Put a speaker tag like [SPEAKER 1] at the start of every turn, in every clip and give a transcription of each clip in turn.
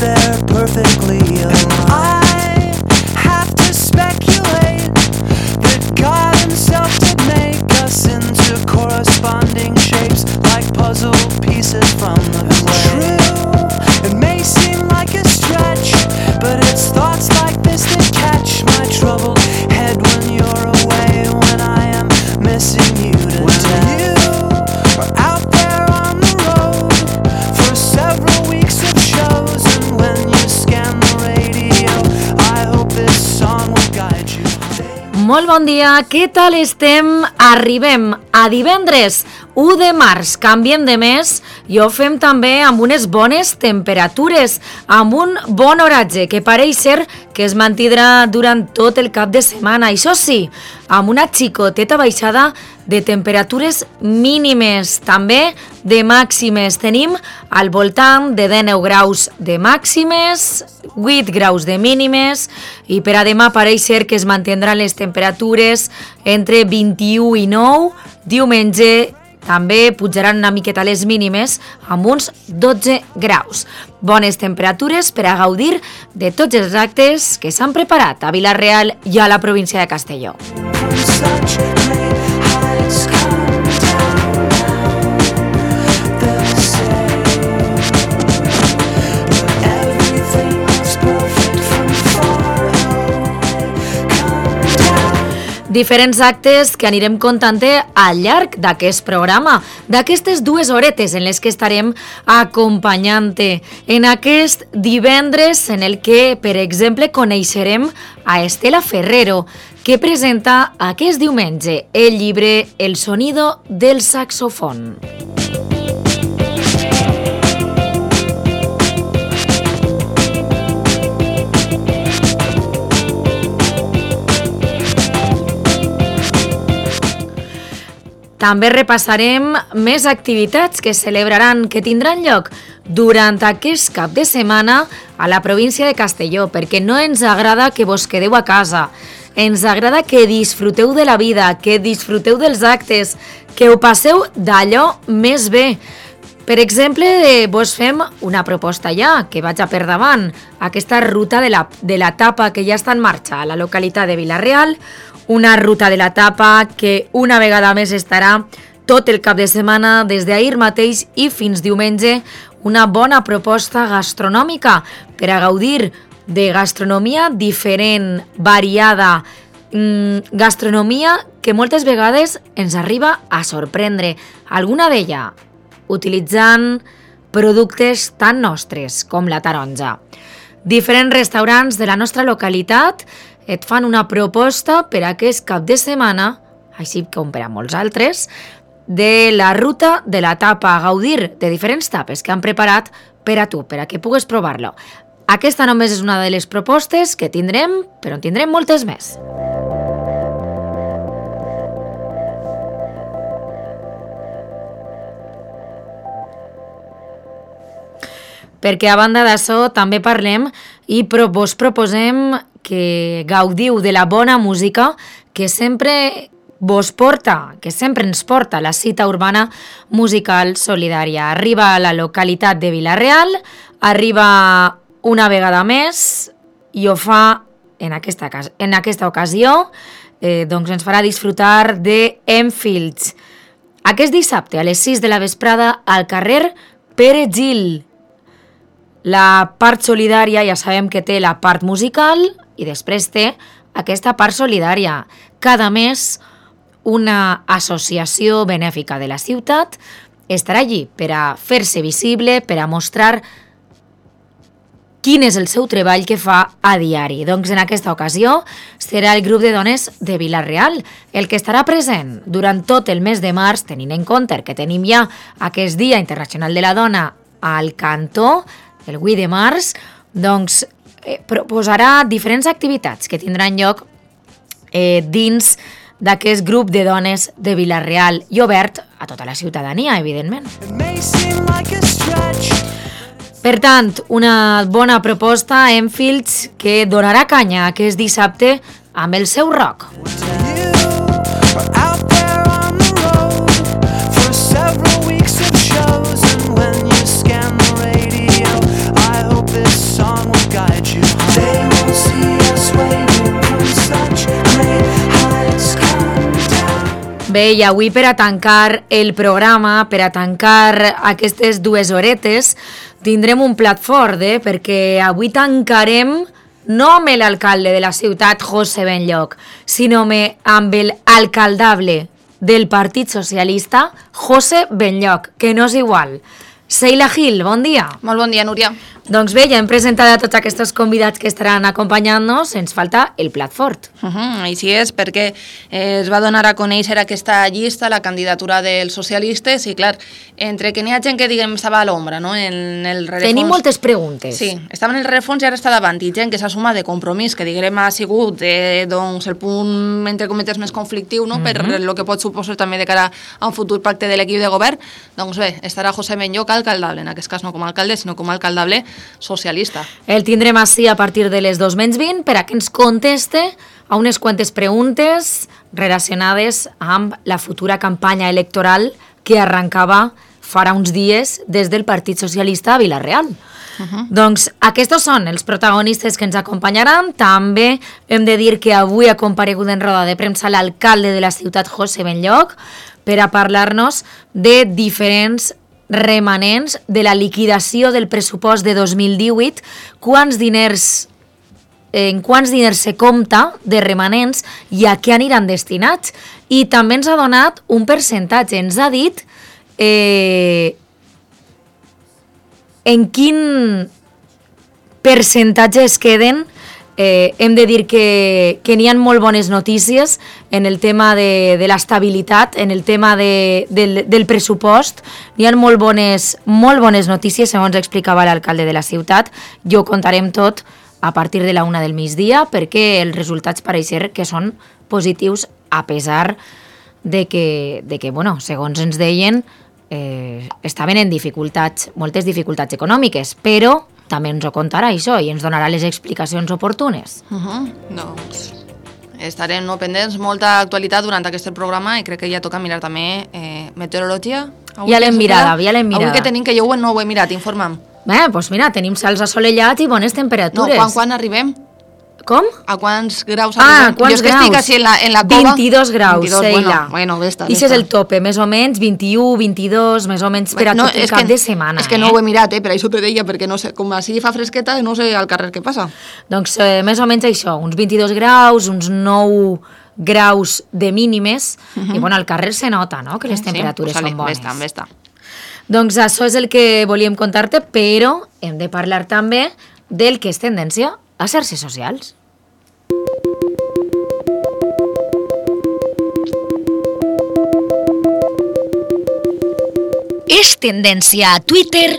[SPEAKER 1] they're perfectly aligned. I have to speculate that God himself did make us into corresponding shapes like puzzle pieces from the clay. True, it may seem like a stretch, but it's thoughts like this that catch my troubled head when you're away, when I am missing you to death. You are out there on the road for several weeks of shows, and when you scan the radio, I hope this song will guide you.
[SPEAKER 2] Molt bon dia, què tal estem? Arribem a divendres 1 de març, canviem de mes i ho fem també amb unes bones temperatures, amb un bon oratge que pareix ser que es mantindrà durant tot el cap de setmana. Això sí, amb una xicoteta baixada de temperatures mínimes, també de màximes. Tenim al voltant de 19 graus de màximes, 8 graus de mínimes, i per a demà pareix ser que es mantindran les temperatures entre 21 i 9, diumenge també pujaran una miqueta les mínimes amb uns 12 graus. Bones temperatures per a gaudir de tots els actes que s'han preparat a Vila-real i a la província de Castelló. Diferents actes que anirem contant al llarg d'aquest programa, d'aquestes 2 horetes en les que estarem acompanyant-te. En aquest divendres en el que, per exemple, coneixerem a Estela Ferrero, que presenta aquest diumenge el llibre El sonido del saxofón. També repassarem més activitats que celebraran, que tindran lloc durant aquest cap de setmana a la província de Castelló, perquè no ens agrada que vos quedeu a casa, ens agrada que disfruteu de la vida, que disfruteu dels actes, que ho passeu d'allò més bé. Per exemple, vos fem una proposta ja, que vaig a per davant, aquesta ruta de la tapa que ja està en marxa a la localitat de Vila-real, una ruta de la tapa que una vegada més estarà tot el cap de setmana, des d'ahir mateix i fins diumenge, una bona proposta gastronòmica per a gaudir de gastronomia diferent, variada, gastronomia que moltes vegades ens arriba a sorprendre, alguna d'ella utilitzant productes tan nostres com la taronja. Diferents restaurants de la nostra localitat et fan una proposta per a aquest cap de setmana, així com per a molts altres, de la ruta de la tapa, a gaudir de diferents tapes que han preparat per a tu, per a que pugues provar-lo. Aquesta només és una de les propostes que tindrem, però en tindrem moltes més. Perquè a banda d'això també parlem i vos proposem que gaudiu de la bona música que sempre vos porta, que sempre ens porta la cita urbana musical solidària. Arriba a la localitat de Vila-real, arriba una vegada més i ho fa en aquesta ocasió, doncs ens farà disfrutar de Enfields. Aquest dissabte a les 6 de la vesprada al carrer Pere Gil. La part solidària ja sabem que té la part musical i després té aquesta part solidària. Cada mes una associació benèfica de la ciutat estarà allí per a fer-se visible, per a mostrar quin és el seu treball que fa a diari. Doncs en aquesta ocasió serà el grup de dones de Vila-real el que estarà present durant tot el mes de març, tenint en compte que tenim ja aquest Dia Internacional de la Dona al cantó, el 8 de març, doncs proposarà diferents activitats que tindran lloc dins d'aquest grup de dones de Vila-real i obert a tota la ciutadania, evidentment. Per tant, una bona proposta, Enfields, que donarà canya aquest dissabte amb el seu rock. Several weeks of shows, and when you scan the radio, I hope this song
[SPEAKER 1] guide you home. They won't see us waving from such great heights. Come down.
[SPEAKER 2] Bé, i avui per a tancar el programa, per a tancar aquestes 2 horetes, tindrem un plat fort, perquè avui tancarem no amb l'alcalde de la ciutat, José Benlloch, sinó amb l'alcaldable del Partit Socialista, José Benlloch, que no és igual. Seila Gil, bon dia.
[SPEAKER 3] Molt bon dia, Núria.
[SPEAKER 2] Doncs bé, ja hem presentat a tots aquests convidats que estaran acompanyant-nos, ens falta el plat fort.
[SPEAKER 3] Així és, perquè es va donar a conèixer aquesta llista, la candidatura dels socialistes, i clar, entre que n'hi ha gent que, diguem, estava a l'ombra, no?, en el rerefons...
[SPEAKER 2] Tenim moltes preguntes.
[SPEAKER 3] Sí, estava en el rerefons i ara està davant, i gent que s'ha sumat de compromís, que, diguem, ha sigut doncs, el punt, entre cometes, més conflictiu, no?, per el que pot suposar també de cara a un futur pacte de l'equip de govern. Doncs bé, estarà José Benlloch alcaldable, en aquest cas no com a alcalde, sinó com a alcaldable socialista.
[SPEAKER 2] El tindrem així a partir de les 2:20 per a que ens conteste a unes quantes preguntes relacionades amb la futura campanya electoral que arrencava farà uns dies des del Partit Socialista a Vila-real. Doncs aquests són els protagonistes que ens acompanyaran. També hem de dir que avui ha comparegut en roda de premsa l'alcalde de la ciutat, José Benlloch, per a parlar-nos de diferents remanents de la liquidació del pressupost de 2018, en quants diners se compta de remanents i a què aniran destinats. I també ens ha donat un percentatge, ens ha dit en quin percentatge es queden. Hem de dir que n'hi ha molt bones notícies en el tema de l'estabilitat, en el tema del pressupost. N'hi ha molt bones notícies, segons explicava l'alcalde de la ciutat. Jo ho contarem tot a partir de la 1 del migdia, perquè els resultats pareixen que són positius, a pesar de que bueno, segons ens deien, estaven en dificultats, moltes dificultats econòmiques, però també ens ho contarà això i ens donarà les explicacions oportunes.
[SPEAKER 3] Doncs estarem pendents, molta actualitat durant aquest programa, i crec que ja toca mirar també meteorologia.
[SPEAKER 2] Ja l'hem mirada.
[SPEAKER 3] Avui que tenim, que jo no ho he mirat, informa'm.
[SPEAKER 2] Doncs mira, tenim cels assolellats i bones temperatures.
[SPEAKER 3] No, quan arribem?
[SPEAKER 2] Com?
[SPEAKER 3] A quants graus arribem?
[SPEAKER 2] Quants
[SPEAKER 3] jo és que
[SPEAKER 2] graus?
[SPEAKER 3] estic així en la cova.
[SPEAKER 2] 22 graus,
[SPEAKER 3] 22,
[SPEAKER 2] Seila.
[SPEAKER 3] Bueno,
[SPEAKER 2] I això és el tope, més o menys, 21, 22, més o menys per a tot el cap de setmana.
[SPEAKER 3] És que no ho he mirat, per això te deia, perquè no sé, com així fa fresqueta, no sé al carrer què passa. Doncs
[SPEAKER 2] més o menys això, uns 22 graus, uns 9 graus de mínimes, i bueno, al carrer se nota, no?, que les temperatures són bones.
[SPEAKER 3] Bé.
[SPEAKER 2] Doncs això és el que volíem contar-te, però hem de parlar també del que és tendència a xarxes socials. És tendència a Twitter.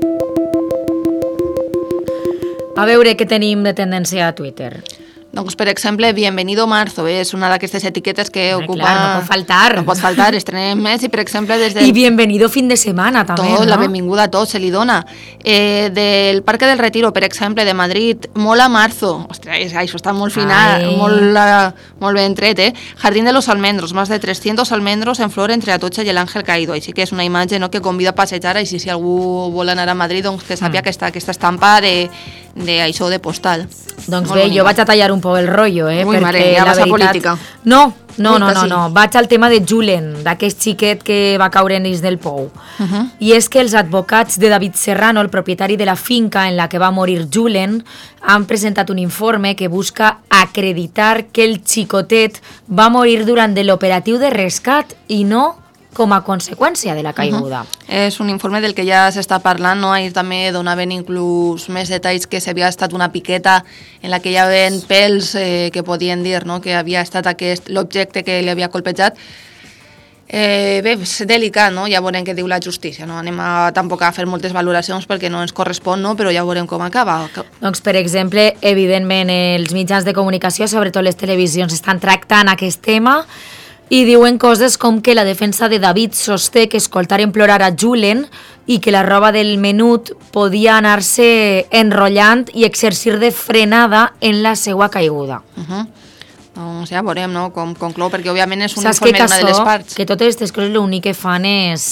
[SPEAKER 2] A veure què tenim de tendència a Twitter.
[SPEAKER 3] Doncs, per exemple, Bienvenido Marzo, és una d'aquestes etiquetes que ocupa...
[SPEAKER 2] Clar, no pot faltar.
[SPEAKER 3] No pot faltar, estrenem més, i per exemple des del...
[SPEAKER 2] I Bienvenido Fin de Semana, també,
[SPEAKER 3] tot,
[SPEAKER 2] no?
[SPEAKER 3] La benvinguda a tot se li dona. Del Parque del Retiro, per exemple, de Madrid, Mola Marzo. Ostres, això està molt final, molt ben tret, Jardín de los Almendros, más de 300 almendros en flor entre Atocha i el Ángel Caído. Així que és una imatge, no?, que convida a passejar, així si algú vol anar a Madrid, doncs que sàpiga que aquesta estampa d'això de postal.
[SPEAKER 2] Doncs bé, jo vaig a tallar un poc el rotllo,
[SPEAKER 3] Ui,
[SPEAKER 2] perquè
[SPEAKER 3] mare, ja vas a política.
[SPEAKER 2] No, vaig al tema de Julen, d'aquest xiquet que va caure en l'Is del Pou. I és que els advocats de David Serrano, el propietari de la finca en la que va morir Julen, han presentat un informe que busca acreditar que el xicotet va morir durant l'operatiu de rescat i no com a conseqüència de la caiguda.
[SPEAKER 3] És un informe del que ja s'està parlant, no? Ahir també donaven inclús més detalls que s'havia estat una piqueta en la que hi havia pèls que podien dir, no?, que havia estat l'objecte que li havia colpejat. Bé, és delicat, no? Ja veurem què diu la justícia, no? Anem tampoc a fer moltes valoracions perquè no ens correspon, no? Però ja veurem com acaba.
[SPEAKER 2] Doncs, per exemple, evidentment, els mitjans de comunicació, sobretot les televisions, estan tractant aquest tema i diuen coses com que la defensa de David sosté que escoltaren plorar a Julen i que la roba del menut podia anar-se enrotllant i exercir de frenada en la seva caiguda.
[SPEAKER 3] Doncs ja veurem, no?, com conclou, perquè òbviament és un informe d'una de les parts.
[SPEAKER 2] Que totes aquestes coses l'únic que fan és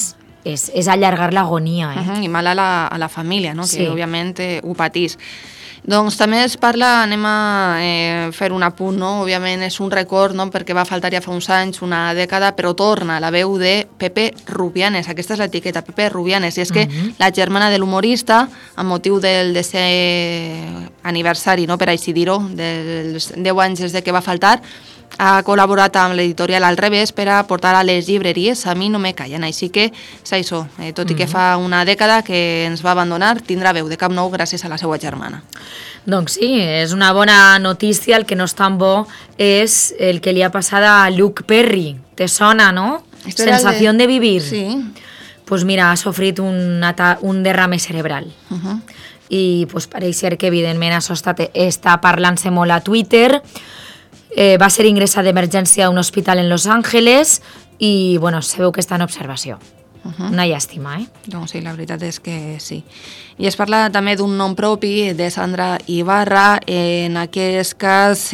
[SPEAKER 2] és allargar l'agonia.
[SPEAKER 3] I mal a la família, no?
[SPEAKER 2] Sí.
[SPEAKER 3] Que òbviament ho patís. Doncs també es parla, anem a fer un apunt, no? Òbviament és un record, no? Perquè va faltar ja fa uns anys, una dècada, però torna la veu de Pepe Rubianes, aquesta és l'etiqueta, Pepe Rubianes, i és que la germana de l'humorista, amb motiu del desè aniversari, no? Per així dir-ho, dels 10 anys des de que va faltar, ha col·laborat amb l'editorial Al Revés per a portar a les llibreries A mi no me callen, així que és això, tot i que fa una dècada que ens va abandonar, tindrà veu de cap nou gràcies a la seva germana.
[SPEAKER 2] Doncs sí, és una bona notícia, el que no és tan bo és el que li ha passat a Luke Perry, te sona, no? Sensación de vivir.
[SPEAKER 3] Sí.
[SPEAKER 2] Pues mira, ha sofrit un derrame cerebral. I pues, pareix ser que evidentment això està parlant-se molt a Twitter. Va ser ingressat d'emergència a un hospital en Los Angeles i, bueno, se veu que està en observació. Una llàstima,
[SPEAKER 3] Doncs sí, la veritat és que sí. I es parla també d'un nom propi de Sandra Ibarra. En aquest cas,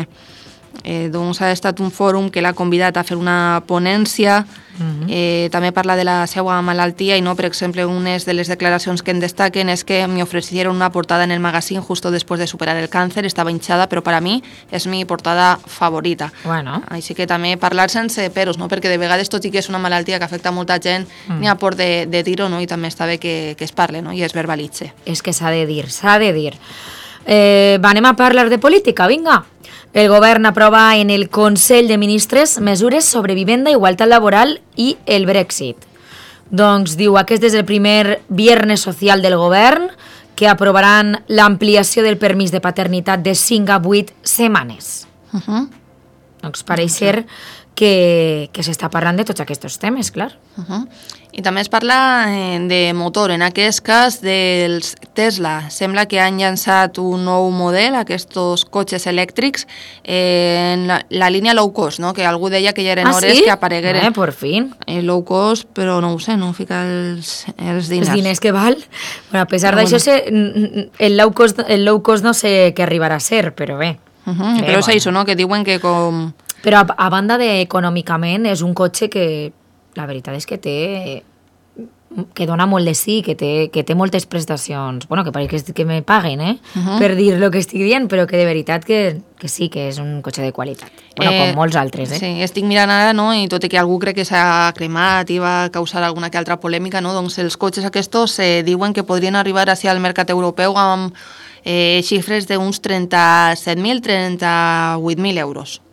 [SPEAKER 3] doncs ha estat un fòrum que l'ha convidat a fer una ponència. També parla de la seva malaltia i no, per exemple, unes de les declaracions que en destaquen és que me ofrecieron una portada en el magazine justo después de superar el cáncer, estava hinchada, però per a mi és mi portada favorita.
[SPEAKER 2] Bueno.
[SPEAKER 3] Així que també parlar sense peros, no? Perquè de vegades, tot i que és una malaltia que afecta molta gent, n'hi ha por de dir-ho, no? I també està bé que es parle, no? I es verbalitze.
[SPEAKER 2] És que s'ha de dir, s'ha de dir. Anem a parlar de política, vinga. El govern aprova en el Consell de Ministres mesures sobre vivenda, igualtat laboral i el Brexit. Doncs diu, aquest és el primer viernes social del govern que aprovaran l'ampliació del permís de paternitat de 5 a 8 setmanes. Doncs pareix ser que s'està parlant de tots aquests temes, clar.
[SPEAKER 3] I també es parla de motor, en aquest cas dels Tesla. Sembla que han llançat un nou model, aquests cotxes elèctrics, en la línia low cost, no? Que algú deia que ja eren hores que aparegueren.
[SPEAKER 2] Por fin.
[SPEAKER 3] Low cost, però no ho sé, no fica els diners.
[SPEAKER 2] Els diners que val. Bueno, a pesar d'això, el low cost no sé què arribarà a ser, però bé.
[SPEAKER 3] Però és això, no? Que diuen que com...
[SPEAKER 2] Però a banda d'econòmicament és un cotxe que la veritat és que dona molt de sí, que té moltes prestacions. Bueno, que pareix que me paguen, per dir el que estic dient, però que de veritat que sí, que és un cotxe de qualitat. Bueno, com molts altres,
[SPEAKER 3] Sí, estic mirant ara, no?, i tot i que algú crec que s'ha cremat i va causar alguna que altra polèmica, no?, doncs els cotxes aquests diuen que podrien arribar hacia el mercat europeu amb xifres d'uns 37.000, 38.000 euros.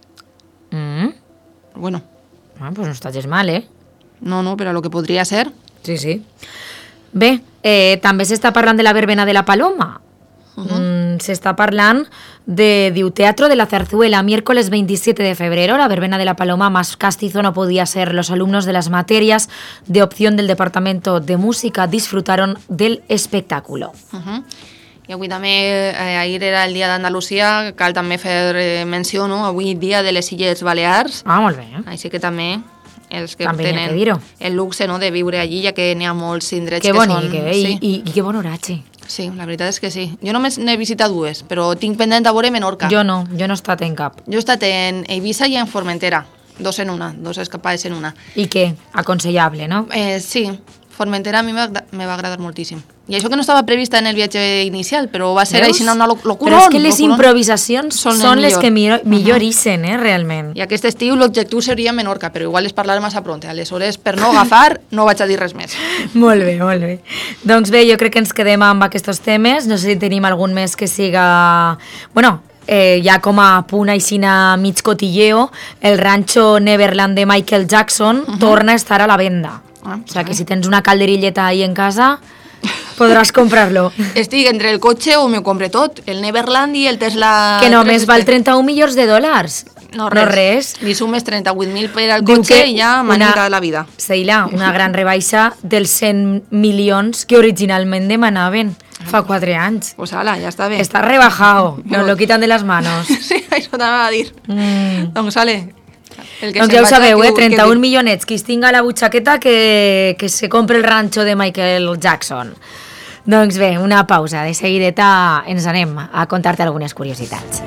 [SPEAKER 3] Bueno.
[SPEAKER 2] Pues no està gens mal,
[SPEAKER 3] No, però lo que podria ser...
[SPEAKER 2] Sí. Bé, també s'està parlant de la verbena de la Paloma. S'està parlant de, diu, Teatro de la Zarzuela, miércoles 27 de febrero, la verbena de la Paloma más castizo no podía ser. Los alumnos de las materias de opción del Departamento de Música disfrutaron del espectáculo.
[SPEAKER 3] I avui també, ahir era el dia d'Andalusia, cal també fer menció, no?, avui dia de les Illes Balears.
[SPEAKER 2] Molt bé.
[SPEAKER 3] Així que també els que
[SPEAKER 2] també
[SPEAKER 3] tenen el luxe, no?, de viure allí, ja que n'hi ha molts indrets que són...
[SPEAKER 2] Que bonic, i que bon oratge.
[SPEAKER 3] Sí, la veritat és que sí. Jo només n'he visitat dues, però tinc pendent a veure Menorca.
[SPEAKER 2] Jo no he estat en cap.
[SPEAKER 3] Jo he estat en Eivissa i en Formentera, dos escapades en una.
[SPEAKER 2] I què? Aconsellable, no?
[SPEAKER 3] Sí, Formentera a mi me va agradar moltíssim. I això que no estava prevista en el viatge inicial, però va ser així una locurón.
[SPEAKER 2] Però és que les improvisacions són les que millor ixen, realment.
[SPEAKER 3] I aquest estiu l'objectiu seria Menorca, però igual es parlarà massa pront. Aleshores, per no agafar, no vaig a dir res més.
[SPEAKER 2] Molt bé. Doncs bé, jo crec que ens quedem amb aquests temes. No sé si tenim algun més que siga... Bueno, ja com a punt aixina mig cotilleo, el rancho Neverland de Michael Jackson torna a estar a la venda. O sea, que si tens una calderilleta ahí en casa, podràs comprar-lo.
[SPEAKER 3] Estic entre el cotxe o m'ho compre tot, el Neverland i el Tesla...
[SPEAKER 2] Que només val 31 milions de dòlars.
[SPEAKER 3] No res. Li sumes 38.000 per al cotxe i ja m'anirà la vida.
[SPEAKER 2] Seila, una gran rebaixa dels 100 milions que originalment demanaven fa 4 anys.
[SPEAKER 3] Pues ala, ja està bé.
[SPEAKER 2] Està rebajado, nos lo quitan de las manos.
[SPEAKER 3] Sí, això t'anava a dir. Doncs ale...
[SPEAKER 2] Doncs ja ho sabeu, 31 milionets, qui es tinga la butxaqueta que se compre el rancho de Michael Jackson. Doncs bé, una pausa, de seguideta ens anem a contar-te algunes curiositats.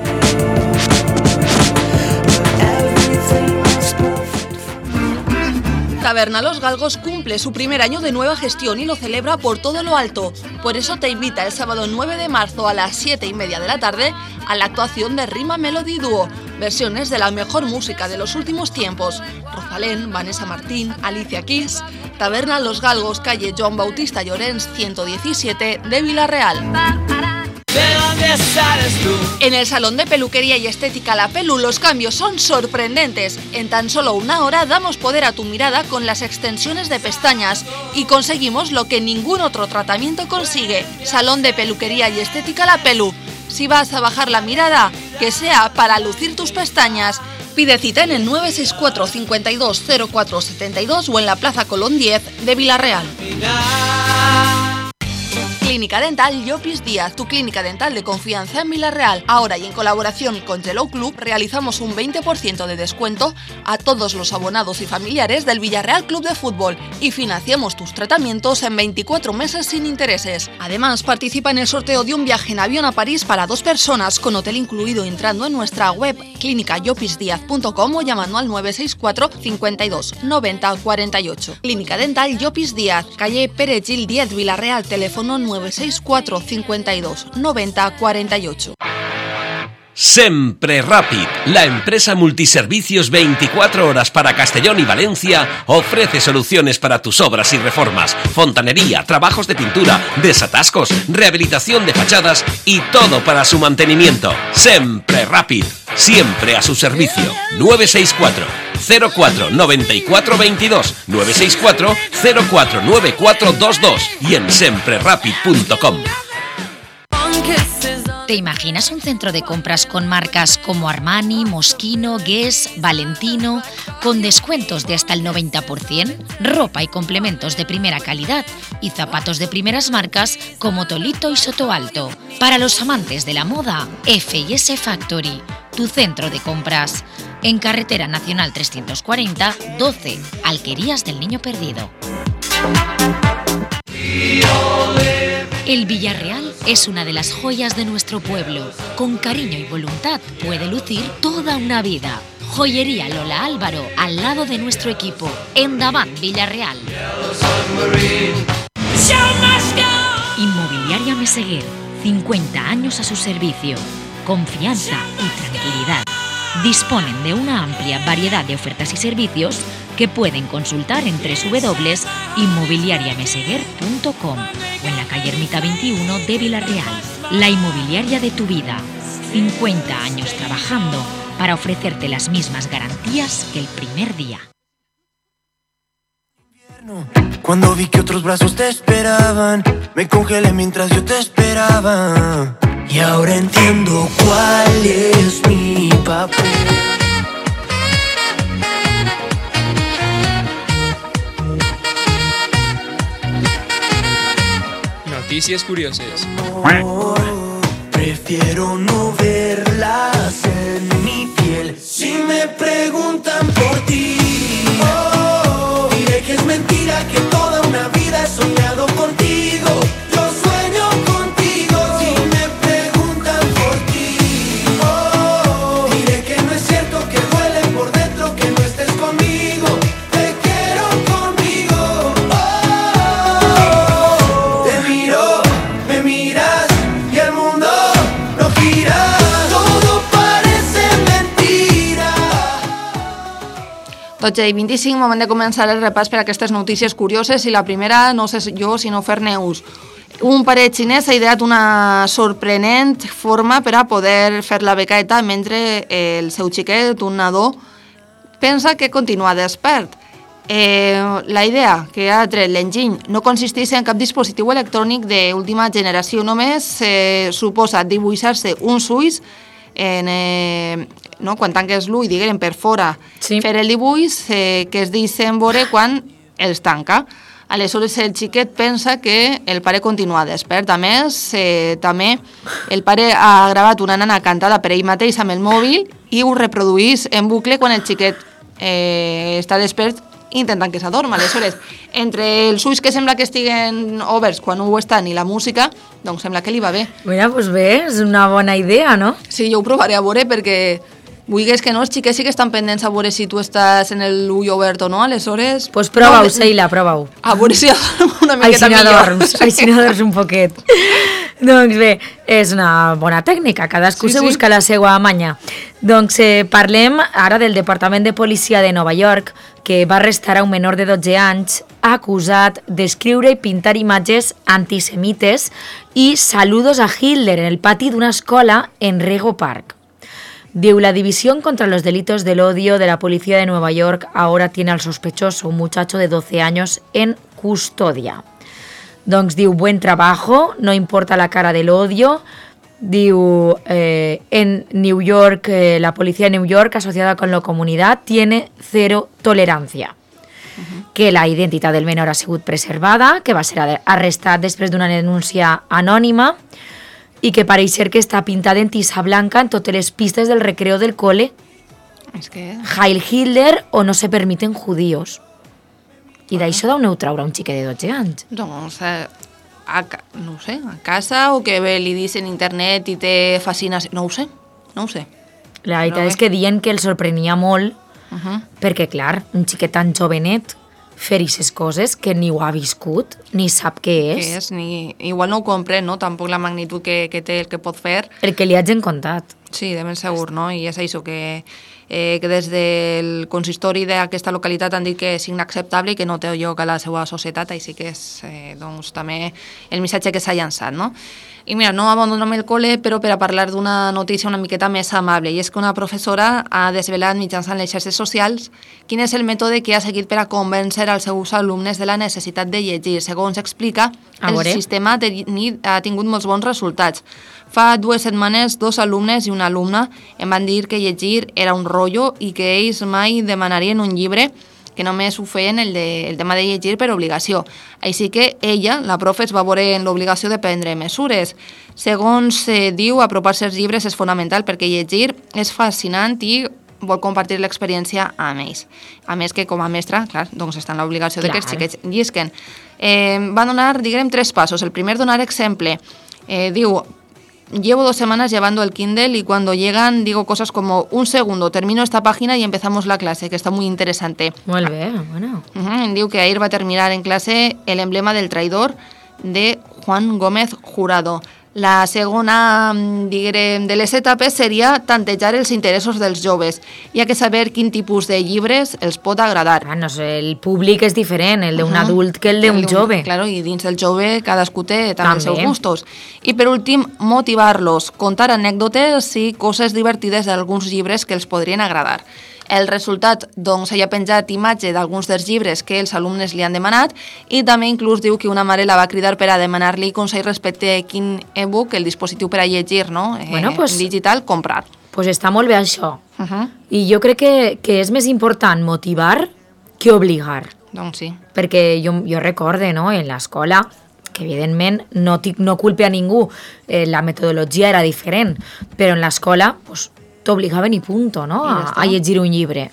[SPEAKER 3] Taberna Los Galgos cumple su primer año de nueva gestión y lo celebra por todo lo alto. Por eso te invita el sábado 9 de marzo a las 7:30 de la tarde a la actuación de Rima Melody Duo. Versiones de la mejor música de los últimos tiempos. Rosalén, Vanessa Martín, Alicia Keys. Taberna Los Galgos, calle Joan Bautista Llorens 117 de Vila-real.
[SPEAKER 1] ¿De dónde sales tú?
[SPEAKER 3] En el salón de peluquería y estética La Pelu los cambios son sorprendentes. En tan solo una hora damos poder a tu mirada con las extensiones de pestañas y conseguimos lo que ningún otro tratamiento consigue. Salón de peluquería y estética La Pelu. Si vas a bajar la mirada, que sea para lucir tus pestañas. Pide cita en el 964 52 04 72 o en la Plaza Colón 10 de Vila-real. Clínica Dental Llopis Díaz, tu clínica dental de confianza en Vila-real. Ahora y en colaboración con Hello Club realizamos un 20% de descuento a todos los abonados y familiares del Villarreal Club de Fútbol y financiamos tus tratamientos en 24 meses sin intereses. Además, participa en el sorteo de un viaje en avión a París para 2 personas con hotel incluido entrando en nuestra web clinicayopisdiaz.com o llamando al 964 52 90 48. Clínica Dental Llopis Díaz, calle Pérez Gil 10, Vila-real, teléfono 964 52 90 48.
[SPEAKER 4] Sempre Rapid, la empresa multiservicios 24 horas para Castellón y Valencia, ofrece soluciones para tus obras y reformas, fontanería, trabajos de pintura, desatascos, rehabilitación de fachadas y todo para su mantenimiento. Sempre Rapid, siempre a su servicio. 964 04 94 22 964 04 94 22 y en semprerapid.com.
[SPEAKER 2] ¿Te imaginas un centro de compras con marcas como Armani, Moschino, Guess, Valentino, con descuentos de hasta el 90%, ropa y complementos de primera calidad y zapatos de primeras marcas como Tolito y Sotoalto? Para los amantes de la moda, F&S Factory, tu centro de compras. En Carretera Nacional 340, 12, Alquerías del Niño Perdido. El Villarreal es una de las joyas de nuestro pueblo. Con cariño y voluntad puede lucir toda una vida. Joyería Lola Álvaro, al lado de nuestro equipo. Endavant Villarreal. Inmobiliaria Meseguer, 50 años a su servicio. Confianza y tranquilidad. Disponen de una amplia variedad de ofertas y servicios que pueden consultar en www.inmobiliariameseguer.com o en la calle Ermita 21 de Vila-real. La inmobiliaria de tu vida. 50 años trabajando para ofrecerte las mismas garantías que el primer día.
[SPEAKER 1] Cuando vi que otros brazos te esperaban, me congelé mientras yo te esperaba. Y ahora entiendo cuál es mi papel.
[SPEAKER 5] Noticias curiosas.
[SPEAKER 1] Amor, prefiero no verlas en mi piel. Si me preguntan por ti, diré que es mentira, que toda una vida he soñado contigo. Yo sueño contigo. Si me preguntan por ti, diré que no es cierto, que duele por dentro que no estés conmigo. Te quiero conmigo. Te miro, me miras y el mundo no gira. Todo parece mentira.
[SPEAKER 3] 12:25, moment de començar el repàs per a aquestes notícies curioses i la primera, no sé jo, sinó fer-ne-us. Un pare xinès ha ideat una sorprenent forma per a poder fer la becaeta mentre el seu xiquet, un nadó, pensa que continua despert. La idea que ha tret l'enginy no consisteix en cap dispositiu electrònic d'última generació, només suposa dibuixar-se uns ulls no? Quan tanques l'ull, diguem, per fora,
[SPEAKER 2] Sí.
[SPEAKER 3] fer el dibuix que es deixen veure quan els tanca. Aleshores el xiquet pensa que el pare continua despert. A més, també el pare ha gravat una nana cantada per ell mateix amb el mòbil i ho reproduís en bucle quan el xiquet està despert intentant que s'adorma. Aleshores, entre els ulls que sembla que estiguen oberts quan ho estan i la música, doncs sembla que li va bé.
[SPEAKER 2] Mira, pues bé, és una bona idea, no?
[SPEAKER 3] Sí, jo ho provaré a veure perquè Vulguis que no, els xiquets sí que estan pendents a veure si tu estàs en l'ull obert o no, aleshores...
[SPEAKER 2] Pues prova-ho, Seila, prova-ho.
[SPEAKER 3] A veure si una miqueta millor.
[SPEAKER 2] Així no dorms un poquet. Doncs bé, és una bona tècnica, cadascú se busca la seva manya. Doncs parlem ara del Departament de Policia de Nova York, que va arrestar a un menor de 12 anys acusat d'escriure i pintar imatges antisemites y saludos a Hitler en el pati d'una escola en Rego Park. Diu, la División contra los Delitos del Odio de la Policía de Nueva York ahora tiene al sospechoso, un muchacho de 12 años, en custodia. Doncs diu, buen trabajo, no importa la cara del odio. Diu, en New York, la policía de New York, asociada con la comunidad, tiene cero tolerancia. Que la identitat del menor ha sigut preservada, que va ser arrestat després d'una denúncia anònima i que pareix ser que està pintada en tissa blanca en totes les pistes del recreo del cole.
[SPEAKER 3] És que...
[SPEAKER 2] Heil Hitler o no se permiten judíos. I d'això d'on heu traure un xiquet de 12 anys?
[SPEAKER 3] Doncs, no ho sé, a casa o que bé li dis en internet i té fascinació... No ho sé.
[SPEAKER 2] La veritat és que diuen que el sorprenia molt perquè, clar, un xiquet tan jovenet fer aquestes coses que ni ho ha viscut, ni sap què és.
[SPEAKER 3] Igual no ho comprèn, no? Tampoc la magnitud que té el que pot fer.
[SPEAKER 2] El que li hagin contat.
[SPEAKER 3] Sí, de ben segur, no? I és això, que des del consistori d'aquesta localitat han dit que és inacceptable i que no té lloc a la seva societat, així que és doncs, també el missatge que s'ha llançat, no? I mira, no abandonem el col·le, però per a parlar d'una notícia una miqueta més amable, i és que una professora ha desvelat mitjançant les xarxes socials quin és el mètode que ha seguit per a convèncer als seus alumnes de la necessitat de llegir. Segons explica, el sistema ha tingut molts bons resultats. Fa 2 setmanes, 2 alumnes i una alumna em van dir que llegir era un rotllo i que ells mai demanarien un llibre, que només ho feien el tema de llegir per obligació. Així que ella, la profe, es va veure en l'obligació de prendre mesures. Segons diu, apropar-se als llibres és fonamental perquè llegir és fascinant i vol compartir l'experiència amb ells. A més que com a mestra, clar, doncs està en l'obligació de que els xiquets llisquen. Va donar, diguem, 3 passos. El primer, donar exemple. Diu... Llevo 2 semanas llevando el Kindle y cuando llegan digo cosas como un segundo, termino esta página y empezamos la clase, que está muy interesante.
[SPEAKER 2] Molt bé, bueno.
[SPEAKER 3] Diu que ahir va terminar en clase el emblema del traidor de Juan Gómez Jurado. La segona, diguem, de les etapes seria tantejar els interessos dels joves. Hi ha que saber quin tipus de llibres els pot agradar.
[SPEAKER 2] No sé, el públic és diferent, el d'un adult que el d'un jove.
[SPEAKER 3] Claro, i dins del jove cadascú té també els seus gustos. I per últim, motivar-los, contar anècdotes i coses divertides d'alguns llibres que els podrien agradar. El resultat, doncs, ha penjat imatge d'alguns dels llibres que els alumnes li han demanat i també inclús diu que una mare la va cridar per a demanar-li consell respecte a quin e-book, el dispositiu per a llegir, no? Digital, comprar.
[SPEAKER 2] Pues està molt bé això. I jo crec que és més important motivar que obligar.
[SPEAKER 3] Doncs sí.
[SPEAKER 2] Perquè jo recorde, no?, en l'escola, que evidentment no culpe a ningú, la metodologia era diferent, però en l'escola, pues, t'obligaven i punto, no?, a llegir un llibre.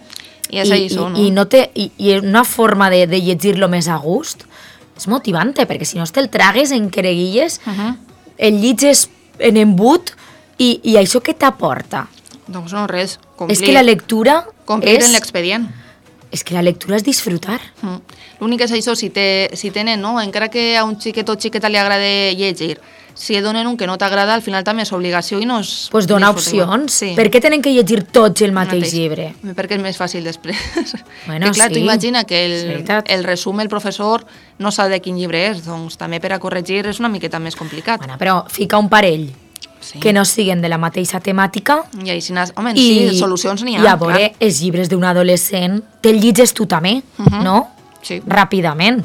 [SPEAKER 3] I és això, no?
[SPEAKER 2] I una forma de llegir-lo més a gust és motivante, perquè si no te'l tragues en creguilles, el llitges en embut i això què t'aporta?
[SPEAKER 3] Doncs no, res. Complir.
[SPEAKER 2] És que la lectura
[SPEAKER 3] complir en l'expedient.
[SPEAKER 2] És que la lectura és disfrutar.
[SPEAKER 3] L'únic és això, si tenen, no? Encara que a un xiquet o xiqueta li agrada llegir, si donen un que no t'agrada, al final també és obligació i no és...
[SPEAKER 2] Doncs dona opcions. Sí. Per què tenen que llegir tots el mateix llibre?
[SPEAKER 3] Perquè és més fàcil després.
[SPEAKER 2] Bueno,
[SPEAKER 3] que clar,
[SPEAKER 2] sí.
[SPEAKER 3] tu imagina que el resum el professor no sap de quin llibre és, doncs també per a corregir és una miqueta més complicat.
[SPEAKER 2] Bueno, però fica un parell que no siguen de la mateixa temàtica
[SPEAKER 3] i així, home, sí, solucions n'hi ha.
[SPEAKER 2] I a veure, els llibres d'un adolescent te'l llitges tu també, no?
[SPEAKER 3] Sí.
[SPEAKER 2] Ràpidament.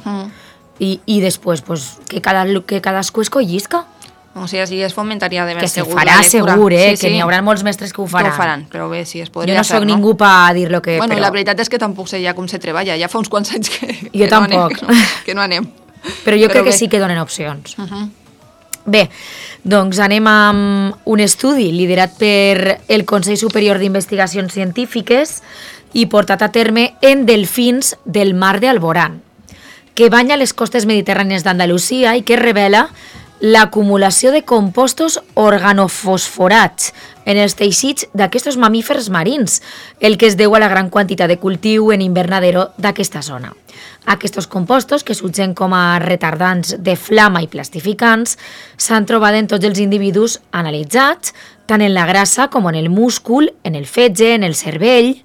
[SPEAKER 2] I després, pues, que cadascú escollisca.
[SPEAKER 3] O sigui, així es fomentaria de ben segur
[SPEAKER 2] la lectura. Que se farà segur, que n'hi haurà molts mestres que ho faran.
[SPEAKER 3] Que ho faran, però bé, sí, es podria
[SPEAKER 2] fer, no? Jo no soc ningú per dir lo que...
[SPEAKER 3] Bueno, la veritat és que tampoc sé ja com se treballa, ja fa uns quants anys que...
[SPEAKER 2] Jo tampoc.
[SPEAKER 3] Que no anem.
[SPEAKER 2] Però jo crec que sí que donen opcions. Bé, doncs anem amb un estudi liderat per el Consell Superior d'Investigacions Científiques i portat a terme en delfins del mar d'Alborán, que banya les costes mediterrànies d'Andalusia i que revela l'acumulació de compostos organofosforats en els teixits d'aquests mamífers marins, el que es deu a la gran quantitat de cultiu en invernadero d'aquesta zona. Aquests compostos, que s'utgen com a retardants de flama i plastificants, s'han trobat en tots els individus analitzats, tant en la grassa com en el múscul, en el fetge, en el cervell,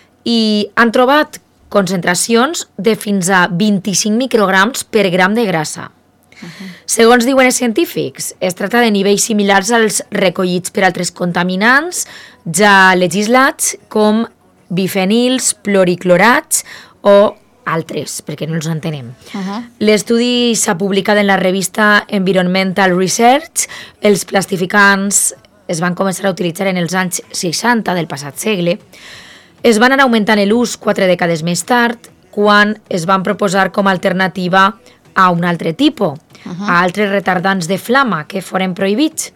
[SPEAKER 2] i han trobat concentracions de fins a 25 micrograms per gram de grassa. Segons diuen els científics, es tracta de nivells similars als recollits per altres contaminants ja legislats com bifenils, pluriclorats o altres, perquè no els entenem. L'estudi s'ha publicat en la revista Environmental Research. Els plastificants es van començar a utilitzar en els anys 60 del passat segle. Es van anar augmentant l'ús 4 dècades més tard, quan es van proposar com a alternativa a un altre tipus, a altres retardants de flama que foren prohibits.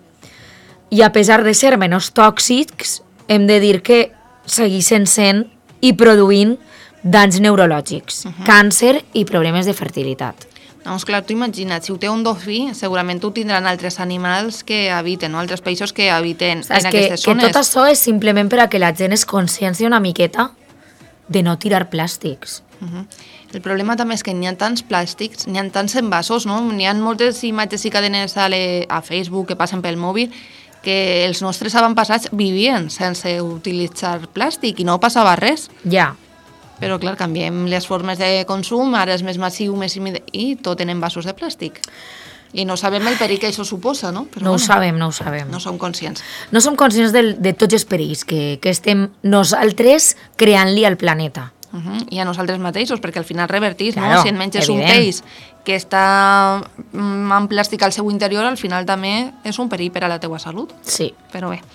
[SPEAKER 2] I a pesar de ser menys tòxics, hem de dir que segueixen sent i produint danys neurològics, càncer i problemes de fertilitat.
[SPEAKER 3] Doncs clar, tu imagina't, si ho té un dofí, segurament ho tindran altres animals que habiten, no? Altres països que habiten en aquestes zones.
[SPEAKER 2] Que tot això és simplement per a que la gent es conscienci una miqueta de no tirar plàstics.
[SPEAKER 3] El problema també és que n'hi ha tants plàstics, n'hi ha tants envasos, no? N'hi ha moltes imatges i cadenes a Facebook que passen pel mòbil que els nostres avantpassats vivien sense utilitzar plàstic i no passava res.
[SPEAKER 2] Ja.
[SPEAKER 3] Però, clar, canviem les formes de consum, ara és més massiu, i tot en envasos de plàstic. I no sabem el perill que això suposa, no? Però
[SPEAKER 2] no ho sabem.
[SPEAKER 3] No som conscients.
[SPEAKER 2] No som conscients de tots els perills que estem nosaltres creant-li al planeta.
[SPEAKER 3] I a nosaltres mateixos, perquè al final revertís,
[SPEAKER 2] claro,
[SPEAKER 3] no? Si en menges un peix que està amb plàstic al seu interior, al final també és un perill per a la teua salut.
[SPEAKER 2] Sí.
[SPEAKER 3] Però bé.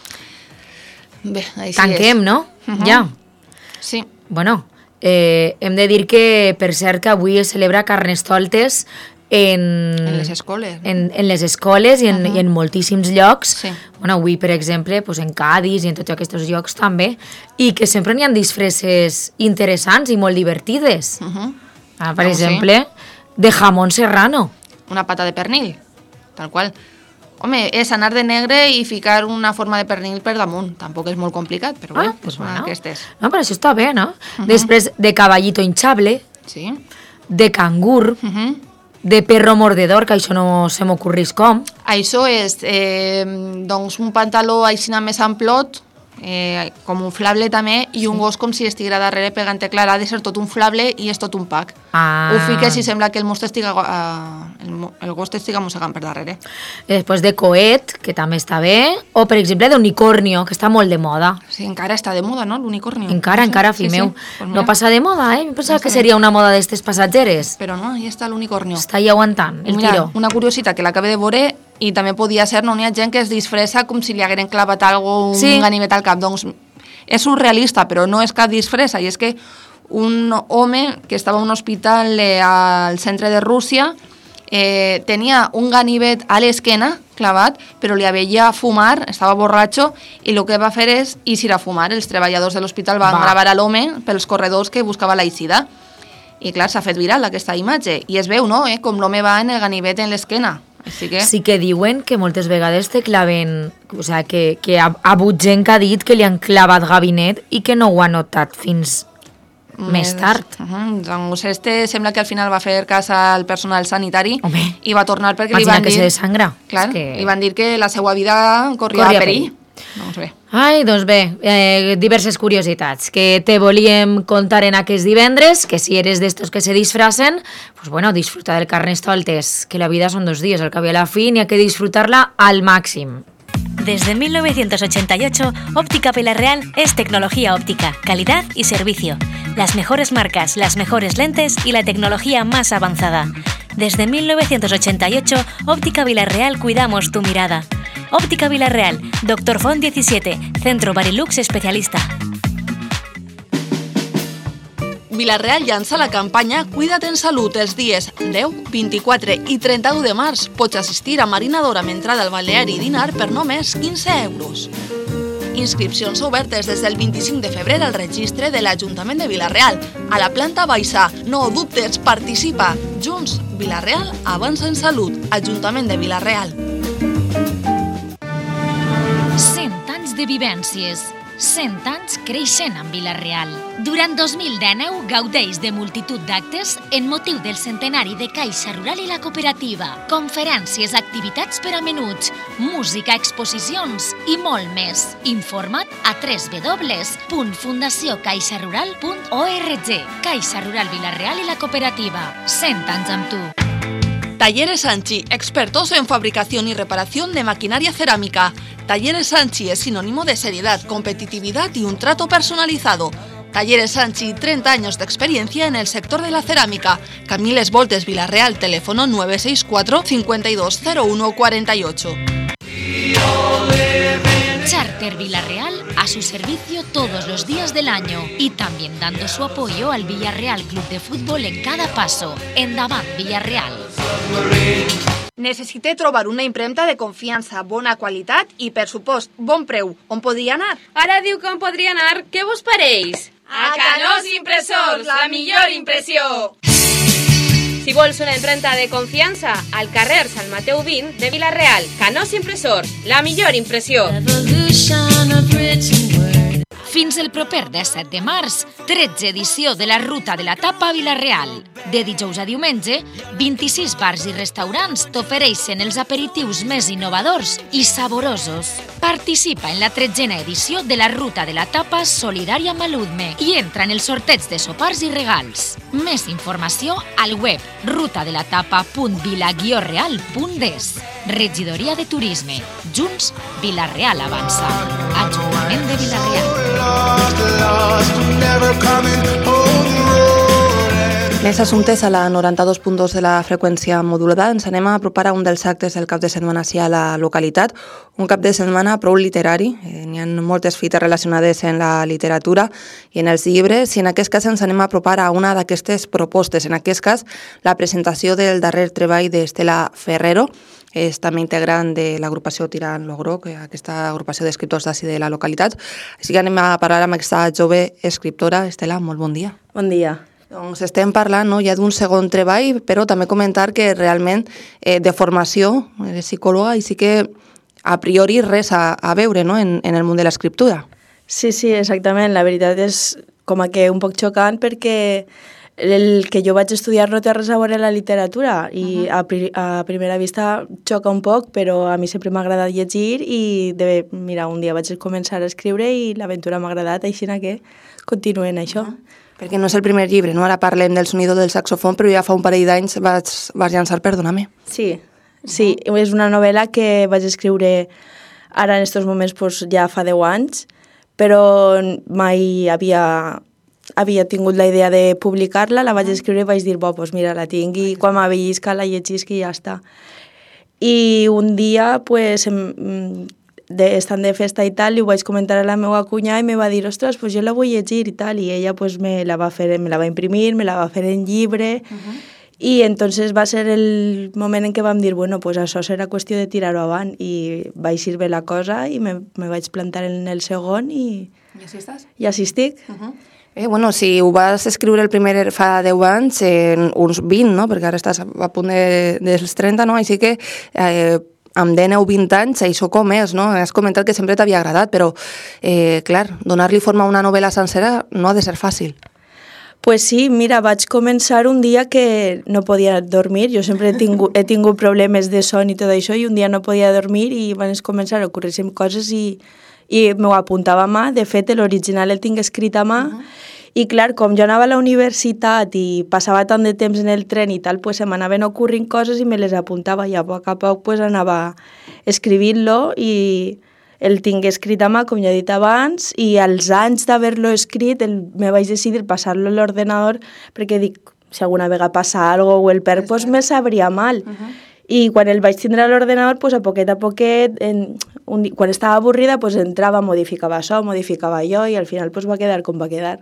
[SPEAKER 3] Bé, així
[SPEAKER 2] tanquem,
[SPEAKER 3] és.
[SPEAKER 2] No? Ja.
[SPEAKER 3] Sí.
[SPEAKER 2] Bueno, hem de dir que, per cert, que avui es celebra Carnestoltes en
[SPEAKER 3] les escoles.
[SPEAKER 2] En les escoles i en moltíssims llocs.
[SPEAKER 3] Sí.
[SPEAKER 2] Bueno, avui, per exemple, en Cadis i en tots aquests llocs també, i que sempre n'hi ha disfresses interessants i molt divertides. Per exemple, de jamón serrano.
[SPEAKER 3] Una pata de pernil, tal qual. Home, és anar de negre i ficar una forma de pernil per damunt. Tampoc és molt complicat, però bé, són aquestes.
[SPEAKER 2] No, però això està bé, no? Després de caballito hinchable,
[SPEAKER 3] sí.
[SPEAKER 2] De cangur, de perro mordedor, que això no se m'ocorrís com.
[SPEAKER 3] Això és doncs un pantaló així més amplot, com inflable també, i un gos com si estiguera darrere pegant-te clar, ha de ser tot inflable i és tot un pack. Ho fiques i sembla que el gos t'estiga mossegant per darrere.
[SPEAKER 2] Després de coet, que també està bé, o per exemple d'unicornio, que està molt de moda.
[SPEAKER 3] Sí, encara està de moda, no, l'unicornio?
[SPEAKER 2] Encara, fill meu. Pues no passa de moda, eh? Pensava que seria una moda d'estes passatgeres.
[SPEAKER 3] Però no, ahí està l'unicornio.
[SPEAKER 2] Està ahí aguantant el tiro.
[SPEAKER 3] Una curiositat que l'acabé de veure, i també podia ser, no n'hi ha gent que es disfressa com si li hagueren clavat un ganivet al cap. Doncs és surrealista, però no és cap disfressa, i és que un home que estava a un hospital al centre de Rússia tenia un ganivet a l'esquena clavat, però li veia fumar, estava borratxo, i el que va fer és eixir a fumar. Els treballadors de l'hospital van gravar a l'home pels corredors que buscava l'eixida. I clar, s'ha fet viral aquesta imatge, i es veu, no?, com l'home va en el ganivet en l'esquena.
[SPEAKER 2] Sí que diuen que moltes vegades te claven, o sigui, que ha hagut gent que ha dit que li han clavat gabinet i que no ho ha notat fins més tard.
[SPEAKER 3] Doncs sembla que al final va fer cas al personal sanitari.
[SPEAKER 2] Home,
[SPEAKER 3] i va tornar perquè li van dir...
[SPEAKER 2] que se desangra.
[SPEAKER 3] Clar, li van dir que la seva vida corria perill. Doncs bé.
[SPEAKER 2] Doncs bé, diverses curiositats que te volíem contar en aquest divendres, que si eres d'estos que se disfracen, pues bueno, disfruta del Carnestoltes, que la vida son 2 días, al cap i a la fi, ni hay que disfrutarla al máximo.
[SPEAKER 6] Desde 1988, Óptica Vilarreal es tecnología óptica, calidad y servicio. Las mejores marcas, las mejores lentes y la tecnología más avanzada. Desde 1988, Óptica Vilarreal cuidamos tu mirada. Óptica Vilarreal, Dr. Font 17, Centro Barilux especialista.
[SPEAKER 3] Vilarreal llança la campanya Cuida't en Salut els dies 10, 24 i 31 de març. Pots assistir a marinador amb entrada al balneari i dinar per només 15 euros. Inscripcions obertes des del 25 de febrer al registre de l'Ajuntament de Vilarreal. A la planta baixa. No dubtes, participa. Junts, Vila-real avança en salut. Ajuntament de Vila-real.
[SPEAKER 6] 100 anys de vivències. 100 anys creixent amb Vila-real. Durant 2019 gaudeix de multitud d'actes en motiu del centenari de Caixa Rural i la Cooperativa, conferències, activitats per a menuts, música, exposicions i molt més. Informa't a www.fundaciocaixarural.org. Caixa Rural Vila-real i la Cooperativa. 100 anys amb tu.
[SPEAKER 3] Talleres Sanchi, expertos en fabricación y reparación de maquinaria cerámica. Talleres Sanchi es sinónimo de seriedad, competitividad y un trato personalizado. Talleres Sanchi, 30 años de experiencia en el sector de la cerámica. Camiles Voltes, Vila-real, teléfono 964 520148.
[SPEAKER 6] Charter Vila-real a su servicio todos los días del año y también dando su apoyo al Villarreal Club de Fútbol en cada paso. Endavant, Villarreal.
[SPEAKER 3] Necessite trobar una impremta de confiança, bona qualitat i, per supost, bon preu. On podria anar?
[SPEAKER 7] Ara diu que on podria anar. Què vos pareix?
[SPEAKER 8] A Canós Impressors, la millor impressió!
[SPEAKER 7] Si vols una impremta de confiança, al carrer Sant Mateu 20 de Vila-real. Canós Impressors, la millor impressió.
[SPEAKER 6] Fins el proper 17 de març, 13 edició de la Ruta de la Tapa a Vila-real. De dijous a diumenge, 26 bars i restaurants t'ofereixen els aperitius més innovadors i saborosos. Participa en la 13a edició de la Ruta de la Tapa solidària Maludme i entra en el sorteig de sopars i regals. Més informació al web rutadelatapa.vila-real.es. Regidoria de Turisme. Junts, Vila-real avança. Ajuntament de Vila-real.
[SPEAKER 9] Més assumptes a la 92.2 de la freqüència modulada. Ens anem a apropar a un dels actes del cap de setmana a la localitat, un cap de setmana prou literari. N'hi ha moltes fites relacionades en la literatura i en els llibres, i en aquest cas ens anem a apropar a una d'aquestes propostes. En aquest cas, la presentació del darrer treball d'Estela Ferrero. És també integrant de l'agrupació Tirant lo Groc, aquesta agrupació d'escriptors d'ací de la localitat. Així que anem a parlar amb aquesta jove escriptora. Estela, molt bon dia.
[SPEAKER 10] Bon dia.
[SPEAKER 9] Doncs estem parlant ja d'un segon treball, però també comentar que realment de formació eres psicòloga i sí que a priori res a veure en el món de l'escriptura.
[SPEAKER 10] Sí, exactament. La veritat és com que un poc xocant perquè el que jo vaig estudiar no té res a veure la literatura i a primera vista xoca un poc, però a mi sempre m'ha agradat llegir i mira, un dia vaig començar a escriure i l'aventura m'ha agradat, així que continuem això.
[SPEAKER 9] Perquè no és el primer llibre, no? Ara parlem del sonido del saxofon, però ja fa un parell d'anys vas llançar Perdóname.
[SPEAKER 10] Sí, és una novel·la que vaig escriure ara en aquests moments ja fa 10 anys, però mai havia tingut la idea de publicar-la, la vaig escriure i vaig dir, mira, la tinc i quan m'avellisca la llegisc i ja està. I un dia, estant de festa i tal, li ho vaig comentar a la meva cunyada i me va dir, ostres, jo la vull llegir i tal, i ella me la va imprimir, me la va fer en llibre, i entonces va ser el moment en què vam dir, això serà qüestió de tirar-ho avant, i va eixir bé la cosa i me vaig plantar en el segon i així estic.
[SPEAKER 9] Si ho vas escriure el primer fa 10 anys, uns 20, no? Perquè ara estàs a punt dels 30, no? Així que amb 19 o 20 anys això com és, no? Has comentat que sempre t'havia agradat, però, clar, donar-li forma a una novel·la sencera no ha de ser fàcil.
[SPEAKER 10] Pues sí, mira, vaig començar un dia que no podia dormir, jo sempre he tingut problemes de son i tot això, i un dia no podia dormir i van començar a ocórrer-se coses i m'ho apuntava a mà. De fet, l'original el tinc escrit a mà, i clar, com jo anava a la universitat i passava tant de temps en el tren i tal, se m'anaven ocorrint coses i me les apuntava, i a poc anava escrivint-lo i el tinc escrit a mà, com ja he dit abans, i als anys d'haver-lo escrit me vaig decidir passar-lo a l'ordenador perquè dic, si alguna vegada passa alguna cosa o el perd, me sabria mal. I quan el vaig tindre a l'ordenador, a poquet, quan estava avorrida, entrava, modificava això, modificava allò, i al final va quedar com va quedar.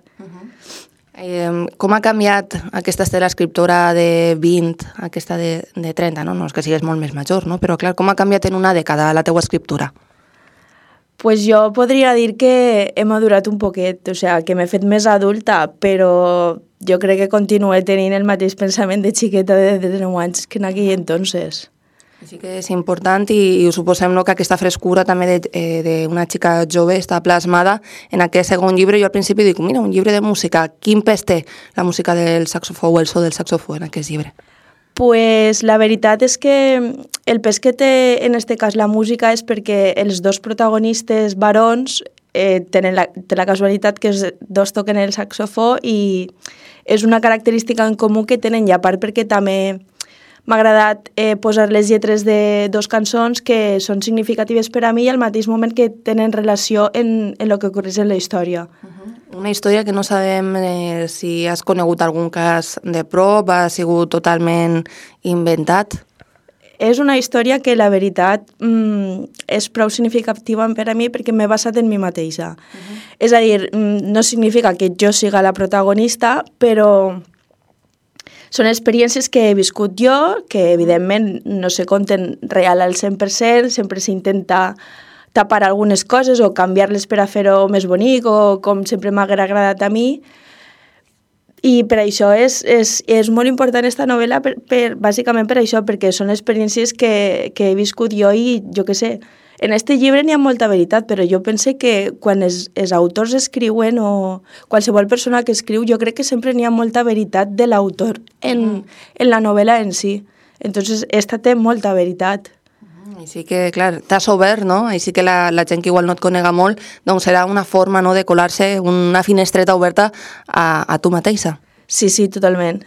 [SPEAKER 9] Com ha canviat aquesta Estela escriptora de 20, aquesta de 30, no és que sigues molt més major, no? Però clar, com ha canviat en una dècada la teua escriptura?
[SPEAKER 10] Pues jo podria dir que he madurat un poquet, o sigui, que m'he fet més adulta, però jo crec que continuo tenint el mateix pensament de xiqueta de 9 anys que en aquell entonces.
[SPEAKER 9] Sí que és important i ho suposem que aquesta frescura també d'una xica jove està plasmada en aquest segon llibre. Jo al principi dic, mira, un llibre de música, quin pes té la música del saxofó o el so del saxofó en aquest llibre?
[SPEAKER 10] Pues la veritat és que el pes que té en este cas la música és perquè els dos protagonistes varons tenen la casualitat que els dos toquen el saxofó i és una característica en comú que tenen, i a part perquè també m'ha agradat posar les lletres de dos cançons que són significatives per a mi i al mateix moment que tenen relació en el que ocorreix en la història.
[SPEAKER 9] Una història que no sabem si has conegut algun cas de prop, ha sigut totalment inventat.
[SPEAKER 10] És una història que la veritat és prou significativa per a mi perquè m'he basat en mi mateixa. És a dir, no significa que jo siga la protagonista, però són experiències que he viscut jo, que evidentment no se conten real al 100%, sempre s'intenta tapar algunes coses o canviar-les per a fer-ho més bonic o com sempre m'ha agradat a mi. I per això és molt important esta novel·la, bàsicament per això, perquè són experiències que he viscut jo i jo què sé. En este llibre n'hi ha molta veritat, però jo pense que quan els autors escriuen o qualsevol persona que escriu, jo crec que sempre n'hi ha molta veritat de l'autor en la novel·la en si. Entonces, esta té molta veritat.
[SPEAKER 9] Així que, clar, t'has obert, no? Així que la gent que igual no et conega molt, doncs serà una forma de colar-se, una finestreta oberta a tu mateixa.
[SPEAKER 10] Sí, totalment.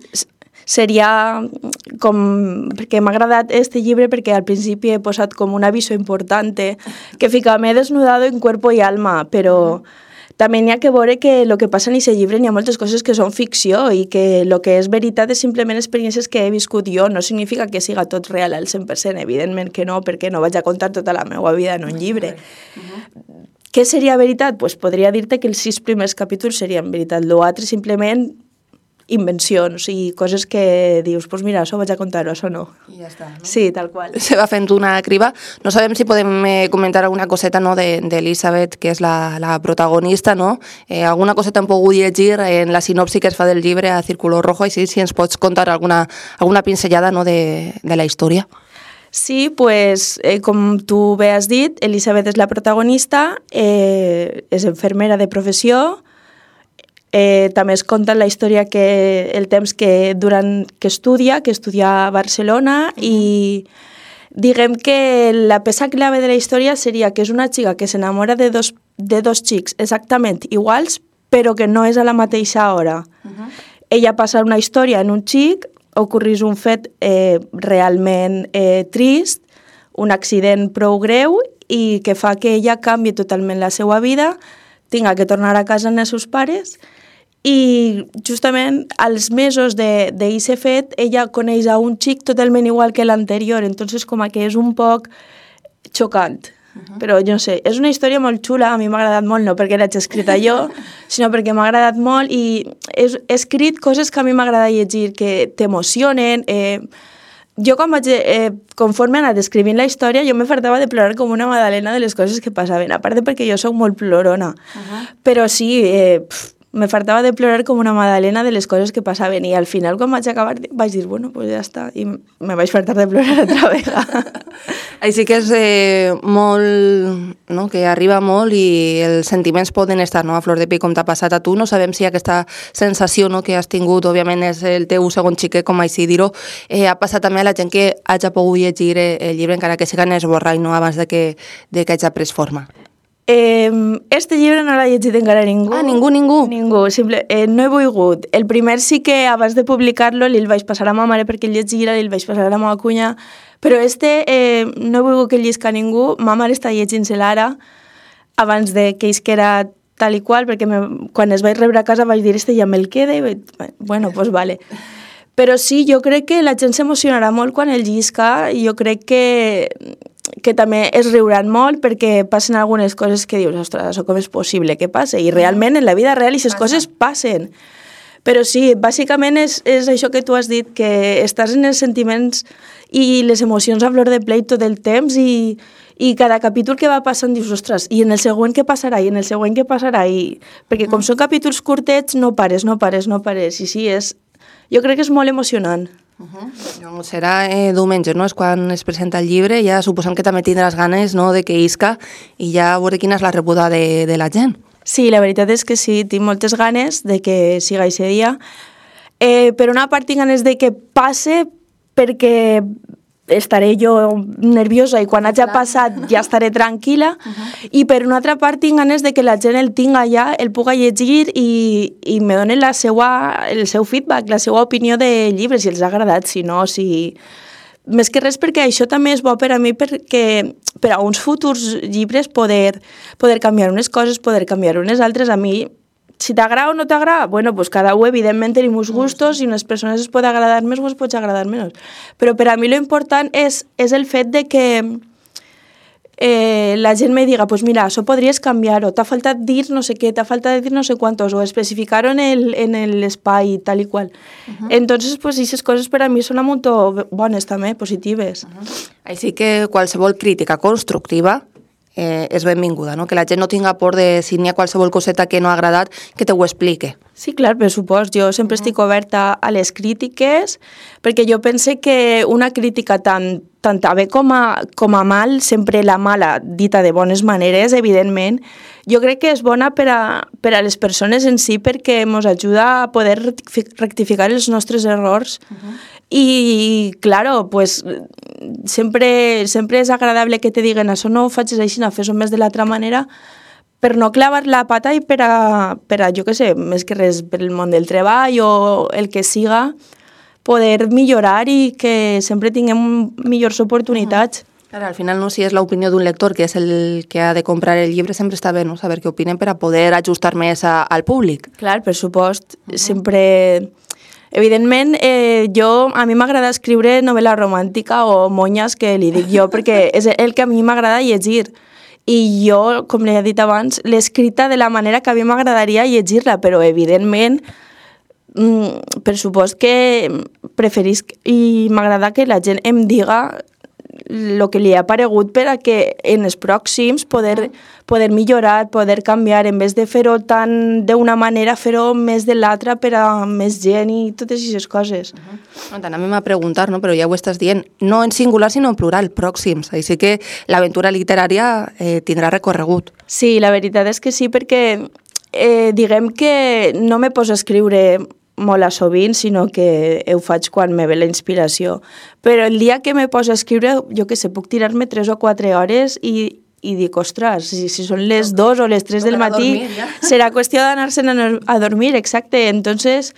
[SPEAKER 10] Seria com... perquè m'ha agradat este llibre perquè al principi he posat com un aviso importante que fica, m'he desnudado en cuerpo y alma, però també n'hi ha que veure que el que passa en aquest llibre n'hi ha moltes coses que són ficció i que el que és veritat és simplement experiències que he viscut jo, no significa que siga tot real al 100%, evidentment que no, perquè no vaig a contar tota la meva vida en un llibre. Què seria veritat? Pues podria dir-te que els 6 primers capítols serien veritat, l'altre simplement invencions i coses que dius, pues mira, això vaig a contar-ho, això no.
[SPEAKER 9] I ja està, no?
[SPEAKER 10] Sí, tal qual.
[SPEAKER 9] Se va fent una criba. No sabem si podem comentar alguna coseta d'Elisabet, que és la protagonista, no? Alguna coseta hem pogut llegir en la sinopsi que es fa del llibre a Círculo Rojo, i si ens pots contar alguna pinzellada de la història.
[SPEAKER 10] Sí, pues com tu bé has dit, Elisabet és la protagonista, és infermera de professió. També es conta la història que el temps que estudia a Barcelona, i diguem que la peça clave de la història seria que és una xica que s'enamora de dos xics exactament iguals, però que no és a la mateixa hora. Ella passa una història en un xic, ocorreix un fet realment trist, un accident prou greu, i que fa que ella canvi totalment la seva vida, tinga que tornar a casa amb els seus pares, i justament als mesos d'aquest fet ella coneix a un xic totalment igual que l'anterior, entonces com que és un poc xocant. Però jo no sé, és una història molt xula, a mi m'ha agradat molt, no perquè l'haig escrita jo, sinó perquè m'ha agradat molt i he escrit coses que a mi m'agrada llegir, que t'emocionen. Jo conforme he anat escrivint la història, jo me fartava de plorar com una magdalena de les coses que passaven, a part de perquè jo soc molt plorona. Però sí, me fartava de plorar com una magdalena de les coses que passaven, i al final quan vaig acabar vaig dir, bueno, pues ja està, i me vaig fartar de plorar altra vegada.
[SPEAKER 9] Així que és molt, no?, que arriba molt i els sentiments poden estar, no?, a flor de pell, com t'ha passat a tu. No sabem si aquesta sensació, no?, que has tingut, òbviament és el teu segon xiquet, com així dir-ho, ha passat també a la gent que hagi pogut llegir el llibre, encara que siga en esborrall, no?, abans de que hagi pres forma.
[SPEAKER 10] Este llibre no l'ha llegit encara ningú.
[SPEAKER 9] Ah, ningú?
[SPEAKER 10] Ningú, no he volgut. El primer sí que abans de publicar-lo li el vaig passar a ma mare perquè el llegira, li el vaig passar a la meva cunya, però no he volgut que el llisca ningú. Ma mare està llegint-se'l ara, abans de que isquera tal i qual, perquè quan es vaig rebre a casa vaig dir, ja me'l queda, i bueno, pues vale. Però sí, jo crec que la gent s'emocionarà molt quan el llisca, i jo crec que també es riuran molt perquè passen algunes coses que dius, ostres, això com és possible que passe? I realment en la vida real aquestes coses passen. Però sí, bàsicament és això que tu has dit, que estàs en els sentiments i les emocions a flor de play tot el temps i cada capítol que va passant dius, ostres, i en el següent què passarà, i en el següent què passarà, perquè com són capítols curtets no pares, i sí, jo crec que és molt emocionant.
[SPEAKER 9] Doncs serà diumenge, no? És quan es presenta el llibre, ja suposem que també tindràs ganes, no?, de que isca i ja veure quina és la rebuda de la gent.
[SPEAKER 10] Sí, la veritat és que sí, tinc moltes ganes de que siga aquest dia. Per una part tinc ganes de que passe perquè estaré jo nerviosa i quan hagi passat ja estaré tranquil·la i per una altra part tinc ganes de que la gent el tinga allà, el puga llegir i me donen el seu feedback, la seva opinió de llibres, si els ha agradat, si no, si... Més que res perquè això també és bo per a mi perquè per a uns futurs llibres poder canviar unes coses, poder canviar unes altres. A mi, si t'agrada o no t'agrada, bueno, pues cada un evidentment tenim uns gustos i unes persones es pot agradar més o es pot agradar menys. Però per a mi lo important és el fet de que la gent me diga, pues mira, això podries canviar-ho, t'ha faltat dir no sé què, t'ha faltat dir no sé quantos, o especificar-ho en l'espai, tal i qual. Entonces, pues, aquestes coses per a mi són molt bones també, positives.
[SPEAKER 9] Així que qualsevol crítica constructiva és benvinguda, no? Que la gent no tinga por de si n'hi ha qualsevol coseta que no ha agradat, que te ho explique.
[SPEAKER 10] Sí, clar, per supost. Jo sempre estic oberta a les crítiques, perquè jo pense que una crítica tant a bé com a mal, sempre la mala dita de bones maneres, evidentment, jo crec que és bona per a les persones en si perquè ens ajuda a poder rectificar els nostres errors. I, claro, pues, sempre és agradable que te diguen això no ho facis així, fes-ho més de l'altra manera, per no clavar la pata i per a, jo què sé, més que res, per el món del treball o el que siga, poder millorar i que sempre tinguem millors oportunitats.
[SPEAKER 9] Claro, al final, no, si és l'opinió d'un lector, que és el que ha de comprar el llibre, sempre està bé, no?, saber què opinen per a poder ajustar més al públic.
[SPEAKER 10] Clar, per supost. Sempre... Evidentment, a mi m'agrada escriure novel·la romàntica o monyes, que li dic jo, perquè és el que a mi m'agrada llegir. I jo, com li he dit abans, l'he escrita de la manera que a mi m'agradaria llegir-la, però evidentment, per supost que preferisc i m'agrada que la gent em diga el que li ha aparegut per a que en els pròxims poder millorar, poder canviar, en vez de fer-ho tant d'una manera, fer-ho més de l'altra per a més gent i totes aquestes coses.
[SPEAKER 9] Anem a preguntar, no? Però ja ho estàs dient, no en singular sinó en plural, pròxims, així que l'aventura literària tindrà recorregut.
[SPEAKER 10] Sí, la veritat és que sí, perquè diguem que no me poso a escriure molt a sovint, sinó que ho faig quan me ve la inspiració. Però el dia que me poso a escriure, jo què sé, puc tirar-me 3 o 4 hores i dic, ostres, si són les 2 o les 3 del matí, serà qüestió d'anar-se'n a dormir, exacte. Entonces,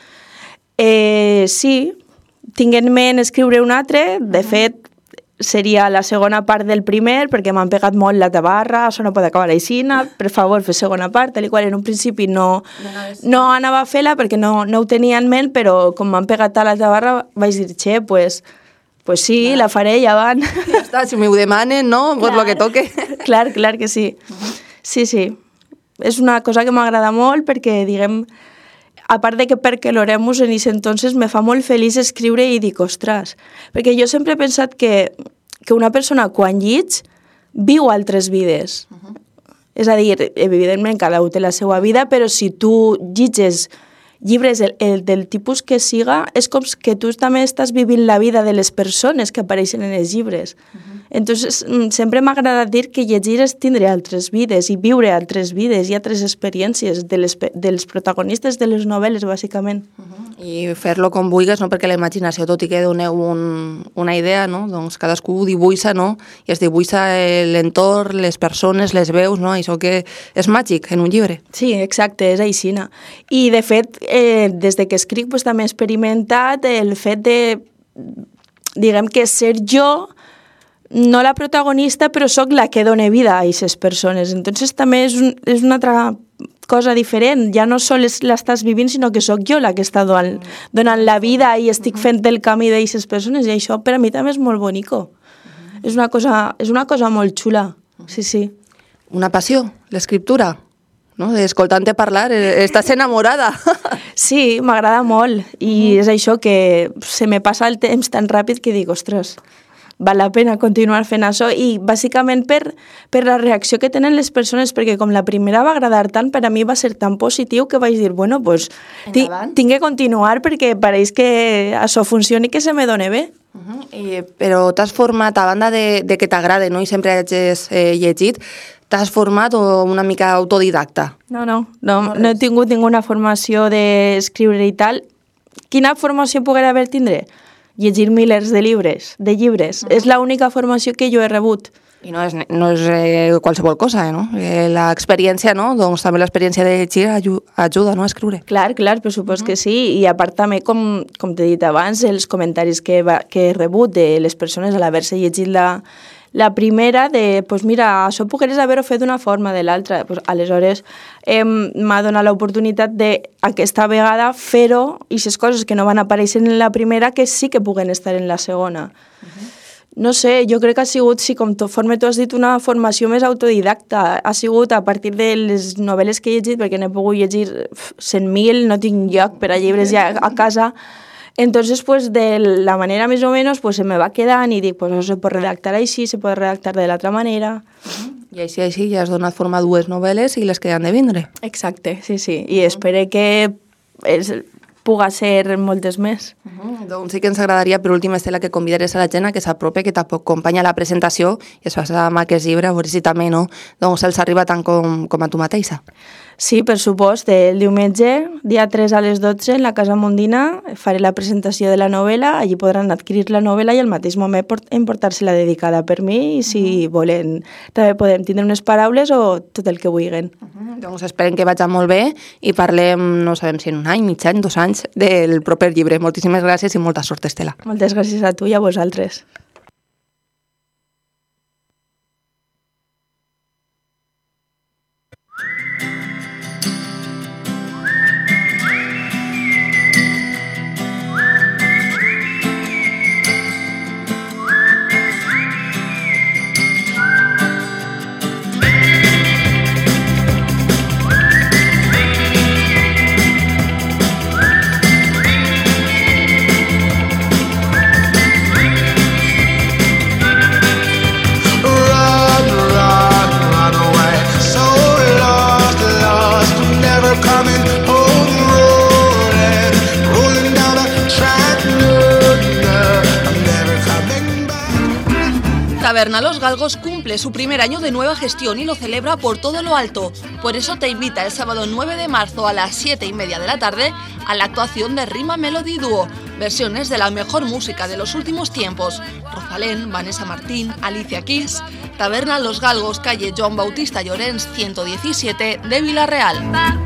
[SPEAKER 10] sí, tinc en ment escriure un altre, de fet, seria la segona part del primer, perquè m'han pegat molt la tabarra, això no pot acabar així, per favor, fer segona part, tal i qual. En un principi no anava a fer-la perquè no ho tenia en ment, però com m'han pegat a la tabarra vaig dir, pues sí, la faré, ja van.
[SPEAKER 9] Ja està, si m'ho demanen, no? Pues lo que toque.
[SPEAKER 10] Clar que sí. Sí. És una cosa que m'agrada molt perquè, diguem, a part de que perquè l'oremos en aquest entonces me fa molt feliç escriure i dic, ostres, perquè jo sempre he pensat que una persona quan llig viu altres vides. És a dir, evidentment cada un té la seva vida, però si tu llitges llibres del tipus que siga, és com que tu també estàs vivint la vida de les persones que apareixen en els llibres. Entonces, sempre m'ha agradat dir que llegir és tindre altres vides i viure altres vides i altres experiències dels protagonistes de les novel·les, bàsicament.
[SPEAKER 9] I fer-lo com vulguis, no? Perquè la imaginació, tot i que doneu una idea, no? Doncs cadascú dibuixa, no? I es dibuixa l'entorn, les persones, les veus, no? Això que és màgic en un llibre.
[SPEAKER 10] Sí, exacte, és aixina. I, de fet, des de que escric, també he experimentat el fet de, diguem que ser jo, no la protagonista, però sóc la que dona vida a aquestes persones. Entonces també és una altra cosa diferent. Ja no sols l'estàs vivint, sinó que sóc jo la que està donant la vida i estic fent el camí d'aquestes persones, i això per a mi també és molt bonico. És una cosa molt xula. Sí.
[SPEAKER 9] Una passió, l'escriptura? no? Escoltant-te parlar, estàs enamorada.
[SPEAKER 10] Sí, m'agrada molt i és això que se me passa el temps tan ràpid que dic, ostres, val la pena continuar fent això i bàsicament per la reacció que tenen les persones, perquè com la primera va agradar tant, per a mi va ser tan positiu que vaig dir, bueno, pues tinc que continuar perquè pareix que això funcioni i que se me doni bé.
[SPEAKER 9] Però t'has format, a banda de que t'agrada, no? I sempre hagis llegit, t'has format o una mica autodidacta?
[SPEAKER 10] No he tingut ninguna formació d'escriure i tal. Quina formació poguera haver tindré? Llegir milers de llibres. És l'única formació que jo he rebut.
[SPEAKER 9] I no és qualsevol cosa, no? L'experiència, no? Doncs també l'experiència de llegir ajuda, no?, a escriure.
[SPEAKER 10] Clar, per supost que sí. I a part també, com t'he dit abans, els comentaris que he rebut de les persones a l'haver-se llegit la primera pues mira, això pogueres haver-ho fet d'una forma o de l'altra. Pues, aleshores m'ha donat l'oportunitat d'aquesta vegada fer-ho i les coses que no van aparèixer en la primera que sí que puguen estar en la segona. No sé, jo crec que ha sigut, sí, conforme tu has dit, una formació més autodidacta. Ha sigut a partir de les novel·les que he llegit, perquè n'he pogut llegir 100.000, no tinc lloc per a llibres ja a casa. Entonces, pues, de la manera més o menys, pues, se me va quedant i dic, pues, això se pot redactar així, se pot redactar de l'altra manera.
[SPEAKER 9] I així ja has donat forma a 2 novel·les i les que han de vindre.
[SPEAKER 10] Exacte, sí. I espero que puga ser moltes més.
[SPEAKER 9] Doncs sí que ens agradaria, per últim, Estela, que convidares a la gent que s'apropi, que t'acompanya a la presentació i es faci amb aquest llibre, a veure si també no, doncs els arriba tant com a tu mateixa.
[SPEAKER 10] Sí, per supost, el diumenge, dia 3 a les 12, en la Casa Mondina, faré la presentació de la novel·la, allí podran adquirir la novel·la i al mateix moment emportar-se-la dedicada per mi i si volen també podem tindre unes paraules o tot el que vulguin.
[SPEAKER 9] Doncs esperem que vagi molt bé i parlem, no sabem si en un any, mig any, 2 anys, del proper llibre. Moltíssimes gràcies i molta sort, Estela.
[SPEAKER 10] Moltes gràcies a tu i a vosaltres.
[SPEAKER 3] Taberna Los Galgos cumple su primer año de nueva gestión y lo celebra por todo lo alto. Por eso te invita el sábado 9 de marzo a las 7:30 de la tarde a la actuación de Rima Melody Duo, versiones de la mejor música de los últimos tiempos. Rosalén, Vanessa Martín, Alicia Keys. Taberna Los Galgos, calle Joan Bautista Llorens 117 de Vila-real.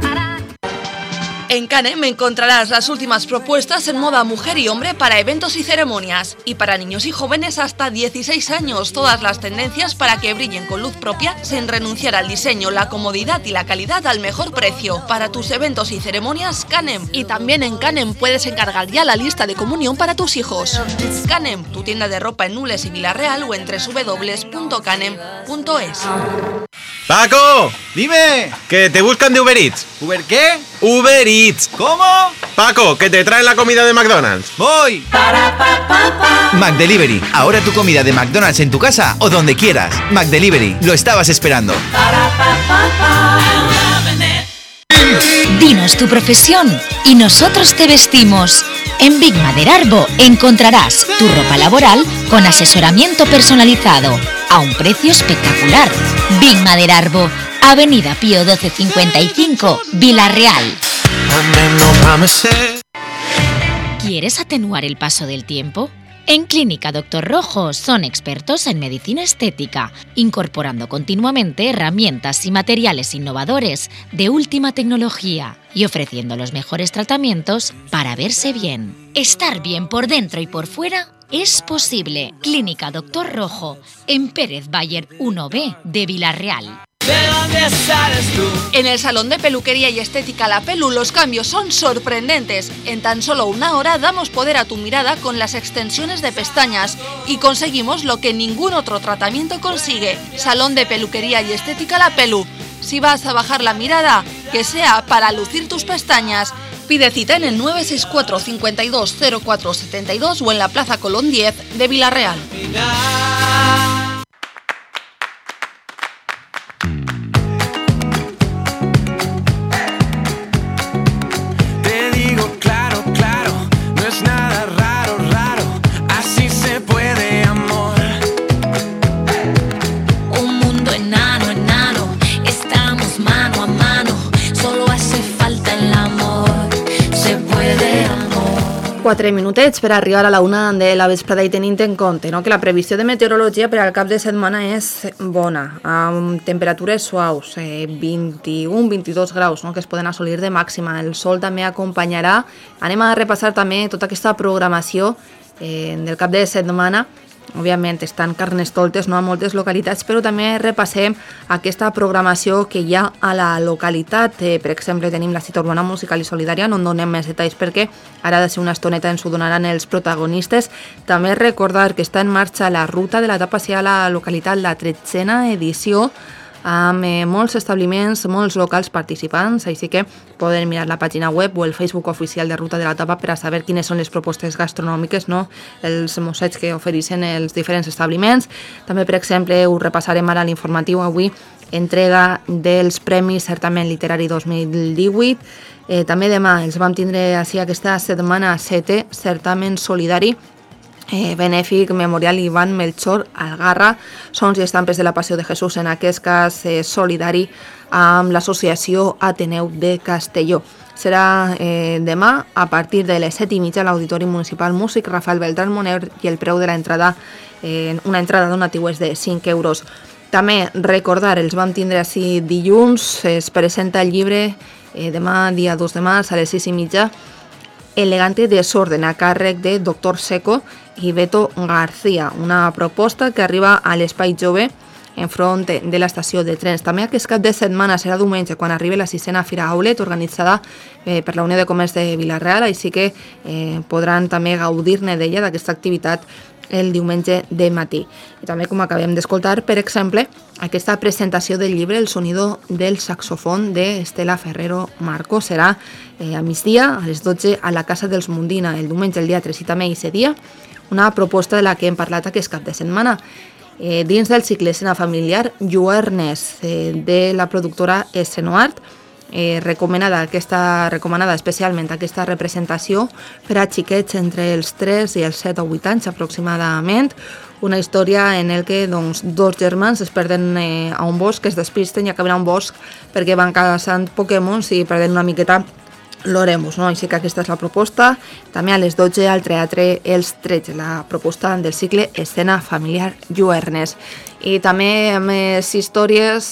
[SPEAKER 3] En Canem encontrarás las últimas propuestas en moda mujer y hombre para eventos y ceremonias. Y para niños y jóvenes hasta 16 años, todas las tendencias para que brillen con luz propia sin renunciar al diseño, la comodidad y la calidad al mejor precio. Para tus eventos y ceremonias, Canem. Y también en Canem puedes encargar ya la lista de comunión para tus hijos. Canem, tu tienda de ropa en Nules y Vila-real o en www.canem.es.
[SPEAKER 11] ¡Paco! ¡Dime! Que te buscan de Uber Eats.
[SPEAKER 12] ¿Uber qué?
[SPEAKER 11] ¡Uber Eats!
[SPEAKER 12] ¿Cómo?
[SPEAKER 11] Paco, que te traen la comida de McDonald's.
[SPEAKER 12] ¡Voy!
[SPEAKER 13] McDelivery. Ahora tu comida de McDonald's en tu casa o donde quieras. McDelivery. Lo estabas esperando.
[SPEAKER 6] Dinos tu profesión y nosotros te vestimos. En Big Maderarbo encontrarás tu ropa laboral con asesoramiento personalizado a un precio espectacular. Big Maderarbo, Avenida Pío 1255, Vila-real. ¿Quieres atenuar el paso del tiempo? En Clínica Dr. Rojo son expertos en medicina estética, incorporando continuamente herramientas y materiales innovadores de última tecnología y ofreciendo los mejores tratamientos para verse bien. Estar bien por dentro y por fuera es posible. Clínica Dr. Rojo, en Pérez Bayer 1B de Vila-real.
[SPEAKER 1] ¿De dónde sales tú?
[SPEAKER 3] En el salón de peluquería y estética La Pelu los cambios son sorprendentes. En tan solo una hora damos poder a tu mirada con las extensiones de pestañas y conseguimos lo que ningún otro tratamiento consigue. Salón de peluquería y estética La Pelu. Si vas a bajar la mirada, que sea para lucir tus pestañas. Pide cita en el 964 52 04 72 o en la Plaza Colón 10 de Vila-real.
[SPEAKER 1] Te digo claro, claro, no es nada raro, raro, así se puede, amor.
[SPEAKER 12] Un mundo enano, enano, estamos mano a mano, solo hace falta el amor, se puede, amor.
[SPEAKER 9] 4 minutets per arribar a la 1 de la vesprada i tenint en compte, no, que la previsió de meteorologia per al cap de setmana és bona, amb temperatures suaus, 21-22 graus, no, que es poden assolir de màxima. El sol també acompanyarà. Anem a repassar també tota aquesta programació del cap de setmana. Òbviament estan carnestoltes, no, a moltes localitats, però també repassem aquesta programació que hi ha a la localitat. Per exemple, tenim la cita urbana musical i solidària, no en donem més detalls perquè ara de ser una estoneta ens ho donaran els protagonistes. També recordar que està en marxa la ruta de l'etapa a la localitat, la 13a edició, amb molts establiments, molts locals participants, així que poden mirar la pàgina web o el Facebook oficial de Ruta de l'Etapa per a saber quines són les propostes gastronòmiques, no? Els mossets que ofereixen els diferents establiments. També, per exemple, ho repassarem ara a l'informatiu avui, entrega dels Premis Certament Literari 2018. També demà els vam tindre així aquesta setmana 7è Certament Solidari benèfic memorial Ivan Melchor Algarra, sons i estampes de la Passió de Jesús, en aquest cas solidari amb l'Associació Ateneu de Castelló. Serà demà a partir de les 7:30 a l'Auditori Municipal Músic Rafael Beltrán Moner i el preu de l'entrada, una entrada donatiu és de 5 euros. També recordar, els vam tindre així dilluns, es presenta el llibre demà, dia 2 de març, a les 6:30, Elegante desorden, a càrrec de Dr. Seco i Beto García, una proposta que arriba a l'Espai Jove enfront de l'estació de trens. També aquest cap de setmana serà diumenge quan arribi la 6a Fira Aulet, organitzada per la Unió de Comerç de Vila-real, així que podran també gaudir-ne d'ella, d'aquesta activitat, el diumenge de matí. I també, com acabem d'escoltar, per exemple, aquesta presentació del llibre El sonido del saxofón de Estela Ferrero Marco serà a migdia, a les 12, a la Casa dels Mundina, el diumenge, el dia 3, i també aquest dia, una proposta de la que hem parlat aquest cap de setmana. Dins del cicle Escena Familiar, Lluernes, de la productora Escenoart, recomanada especialment aquesta representació per a xiquets entre els 3 i els 7 o 8 anys aproximadament, una història en el que dos germans es perden a un bosc, es despisten i acaben a un bosc perquè van caçant Pokémons i perden una miqueta l'oremus, no? Així que aquesta és la proposta. També a les 12 al Teatre Els 13, la proposta del cicle Escena Familiar Lluernes. I també més històries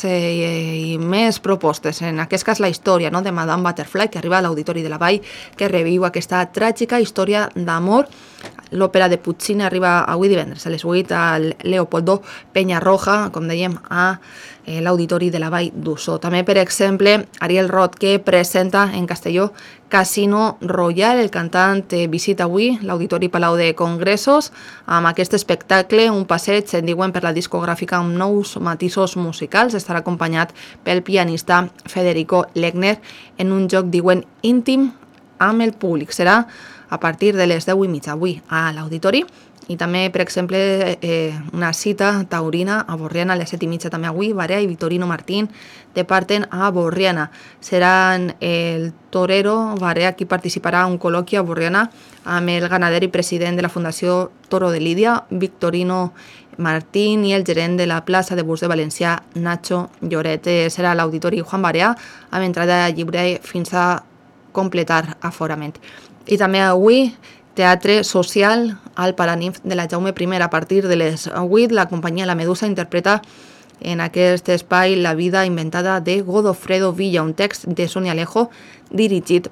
[SPEAKER 9] i més propostes. En aquest cas la història, no?, de Madame Butterfly, que arriba a l'Auditori de la Vall, que reviu aquesta tràgica història d'amor. L'òpera de Puccini arriba avui divendres a les 8 al Leopoldo Peñarroja, com dèiem, a l'Auditori de la Vall d'Ussó. També, per exemple, Ariel Roth, que presenta en Castelló Casino Royal. El cantant visita avui l'Auditori Palau de Congressos amb aquest espectacle, un passeig, en diuen, per la discogràfica amb nous matisos musicals. Estarà acompanyat pel pianista Federico Legner en un joc, diuen, íntim amb el públic. Serà a partir de les 10:30 avui a l'Auditori. I també, per exemple, una cita taurina a Borriana a les 7:30 també avui. Barea i Vitorino Martín departen a Borriana. Seran el torero Barea qui participarà a un col·loqui a Borriana amb el ganader i president de la Fundació Toro de Lídia, Victorino Martín, i el gerent de la plaça de Bus de València, Nacho Lloret. Serà l'Auditori Juan Barea amb entrada lliure fins a completar aforament. I també avui Teatre Social al Paraninf de la Jaume I. A partir de les 8, la companyia La Medusa interpreta en aquest espai La vida inventada de Godofredo Villa, un text de Sonia Alejo dirigit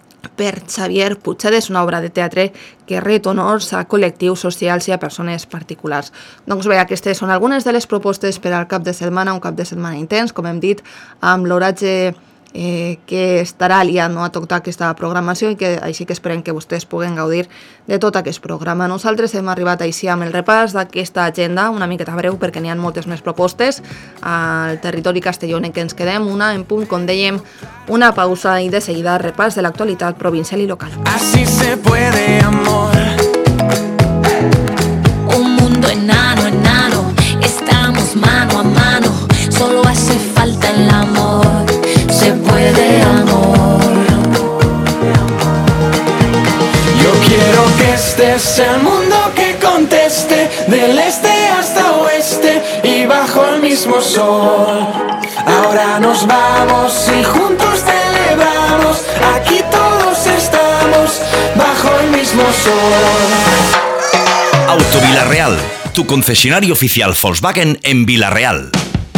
[SPEAKER 9] per Xavier Puigades, una obra de teatre que ret honors a col·lectius socials i a persones particulars. Doncs bé, aquestes són algunes de les propostes per al cap de setmana, un cap de setmana intens, com hem dit, amb l'oratge que estarà aliat a tota aquesta programació i que així que esperem que vostès puguen gaudir de tot aquest programa. Nosaltres hem arribat així amb el repàs d'aquesta agenda, una miqueta breu perquè n'hi ha moltes més propostes al territori castellonenc que ens quedem, una en punt, com dèiem, una pausa i de seguida repàs de l'actualitat provincial i local.
[SPEAKER 1] Así se puede, amor.
[SPEAKER 12] Un mundo enano, enano, estamos mano a mano, solo hace falta el amor. Se puede, amor.
[SPEAKER 1] Yo quiero que este sea el mundo que conteste, del este hasta oeste y bajo el mismo sol. Ahora nos vamos y juntos celebramos, aquí todos estamos bajo el mismo sol.
[SPEAKER 13] Auto Vilarreal, tu concesionario oficial Volkswagen en Vilarreal.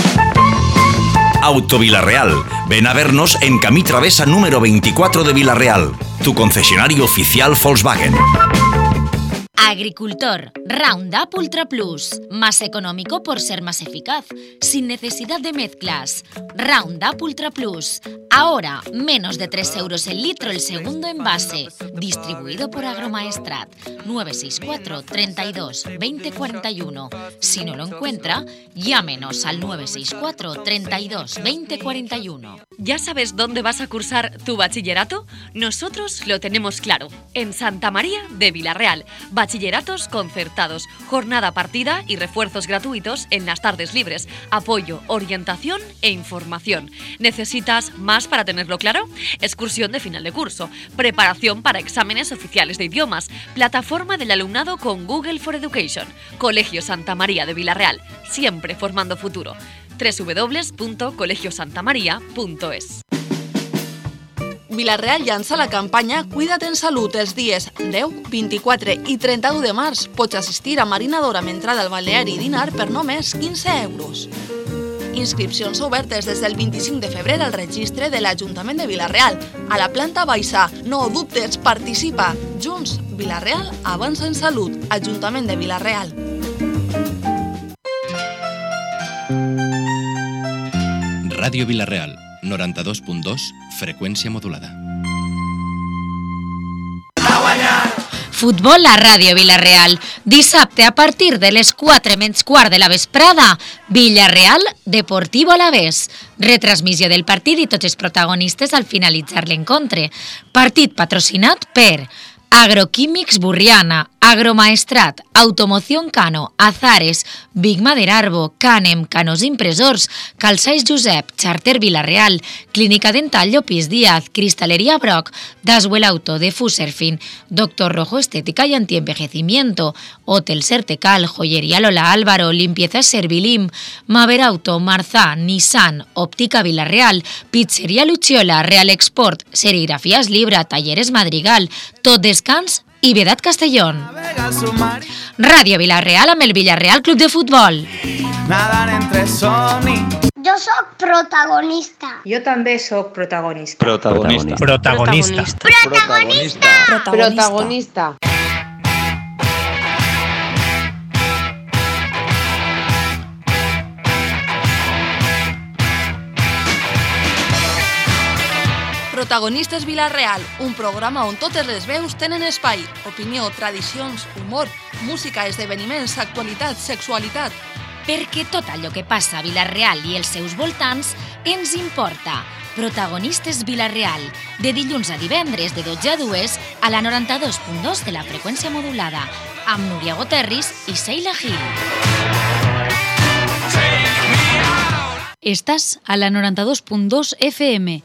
[SPEAKER 13] Auto Vilarreal. Ven a vernos en Camí Travesa número 24 de Vilarreal, tu concesionario oficial Volkswagen.
[SPEAKER 6] Agricultor, Roundup Ultra Plus. Más económico por ser más eficaz, sin necesidad de mezclas. Roundup Ultra Plus. Ahora, menos de 3 euros el litro el segundo envase. Distribuido por Agromaestrat. 964 32 20 41. Si no lo encuentra, llámenos al 964 32 20 41.
[SPEAKER 14] ¿Ya sabes dónde vas a cursar tu bachillerato? Nosotros lo tenemos claro. En Santa María de Vilarreal. Bachilleratos concertados, jornada partida y refuerzos gratuitos en las tardes libres, apoyo, orientación e información. ¿Necesitas más para tenerlo claro? Excursión de final de curso, preparación para exámenes oficiales de idiomas, plataforma del alumnado con Google for Education, Colegio Santa María de Vilarreal, siempre formando futuro. www.colegiosantamaria.es.
[SPEAKER 3] Vilarreal llança la campanya Cuida't en Salut els dies 10, 24 i 31 de març. Pots assistir a marinador amb entrada al balneari i dinar per només 15 euros. Inscripcions obertes des del 25 de febrer al registre de l'Ajuntament de Vilarreal. A la planta baixa, no dubtes, participa. Junts, Vilarreal avança en salut. Ajuntament de Vilarreal.
[SPEAKER 15] Ràdio Vilarreal, 92.2, freqüència modulada.
[SPEAKER 2] Futbol a Ràdio Vilarreal. Dissabte a partir de les 4:15 de la vesprada, Villarreal Deportivo Alavés. Retransmissió del partit i tots els protagonistes al finalitzar l'encontre. Partit patrocinat per Agroquímics Burriana, Agromaestrat, Automoción Cano, Azares, Big Maderarbo, Canem, Canos Impresors, Calçais Josep, Charter Vilarreal, Clínica Dental Llopis Díaz, Cristalería Brock, Daswell Auto, de Fuserfin, Doctor Rojo Estética y Antienvejecimiento, Hotel Sertecal, Joyería Lola Álvaro, Limpieza Servilim, Maver Auto, Marzá, Nissan, Óptica Vilarreal, Pizzería Luciola, Real Export, Serigrafías Libra, Talleres Madrigal, Tot Descans i Vedat Castellón. Ràdio Vilarreal amb el Villarreal Club de Futbol.
[SPEAKER 16] Jo sóc protagonista.
[SPEAKER 17] Jo també sóc protagonista.
[SPEAKER 11] Protagonista.
[SPEAKER 16] Protagonista.
[SPEAKER 17] Protagonista.
[SPEAKER 3] Protagonistes Vilarreal, un programa on totes les veus tenen espai. Opinió, tradicions, humor, música, esdeveniments, actualitat, sexualitat.
[SPEAKER 6] Perquè tot allò que passa a Vilarreal i els seus voltants ens importa. Protagonistes Vilarreal, de dilluns a divendres de 12 a 2 a la 92.2 de la freqüència modulada, amb Núria Goterris i Seila Gil.
[SPEAKER 18] Estàs a la 92.2 FM.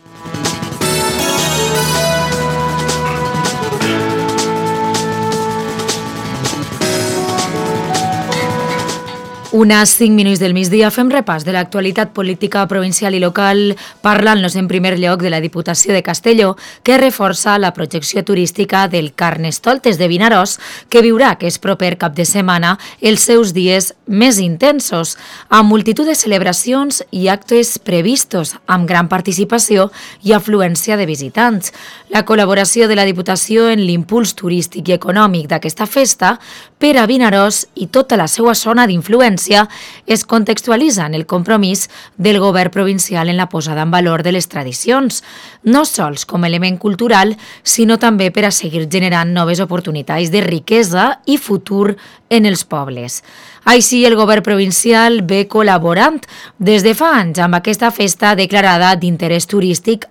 [SPEAKER 2] Unes 5 minuts del migdia fem repàs de l'actualitat política provincial i local, parlant-nos en primer lloc de la Diputació de Castelló, que reforça la projecció turística del Carnestoltes de Vinaròs, que viurà aquest proper cap de setmana els seus dies més intensos, amb multitud de celebracions i actes previstos, amb gran participació i afluència de visitants. La col·laboració de la Diputació en l'impuls turístic i econòmic d'aquesta festa per a Vinaròs i tota la seva zona d'influència. conferència es contextualitza en el compromís del govern provincial en la posada en valor de les tradicions, no sols com a element cultural, sinó també per a seguir generant noves oportunitats de riquesa i futur en els pobles. Així, el govern provincial ve col·laborant des de fa anys amb aquesta festa declarada d'interès turístic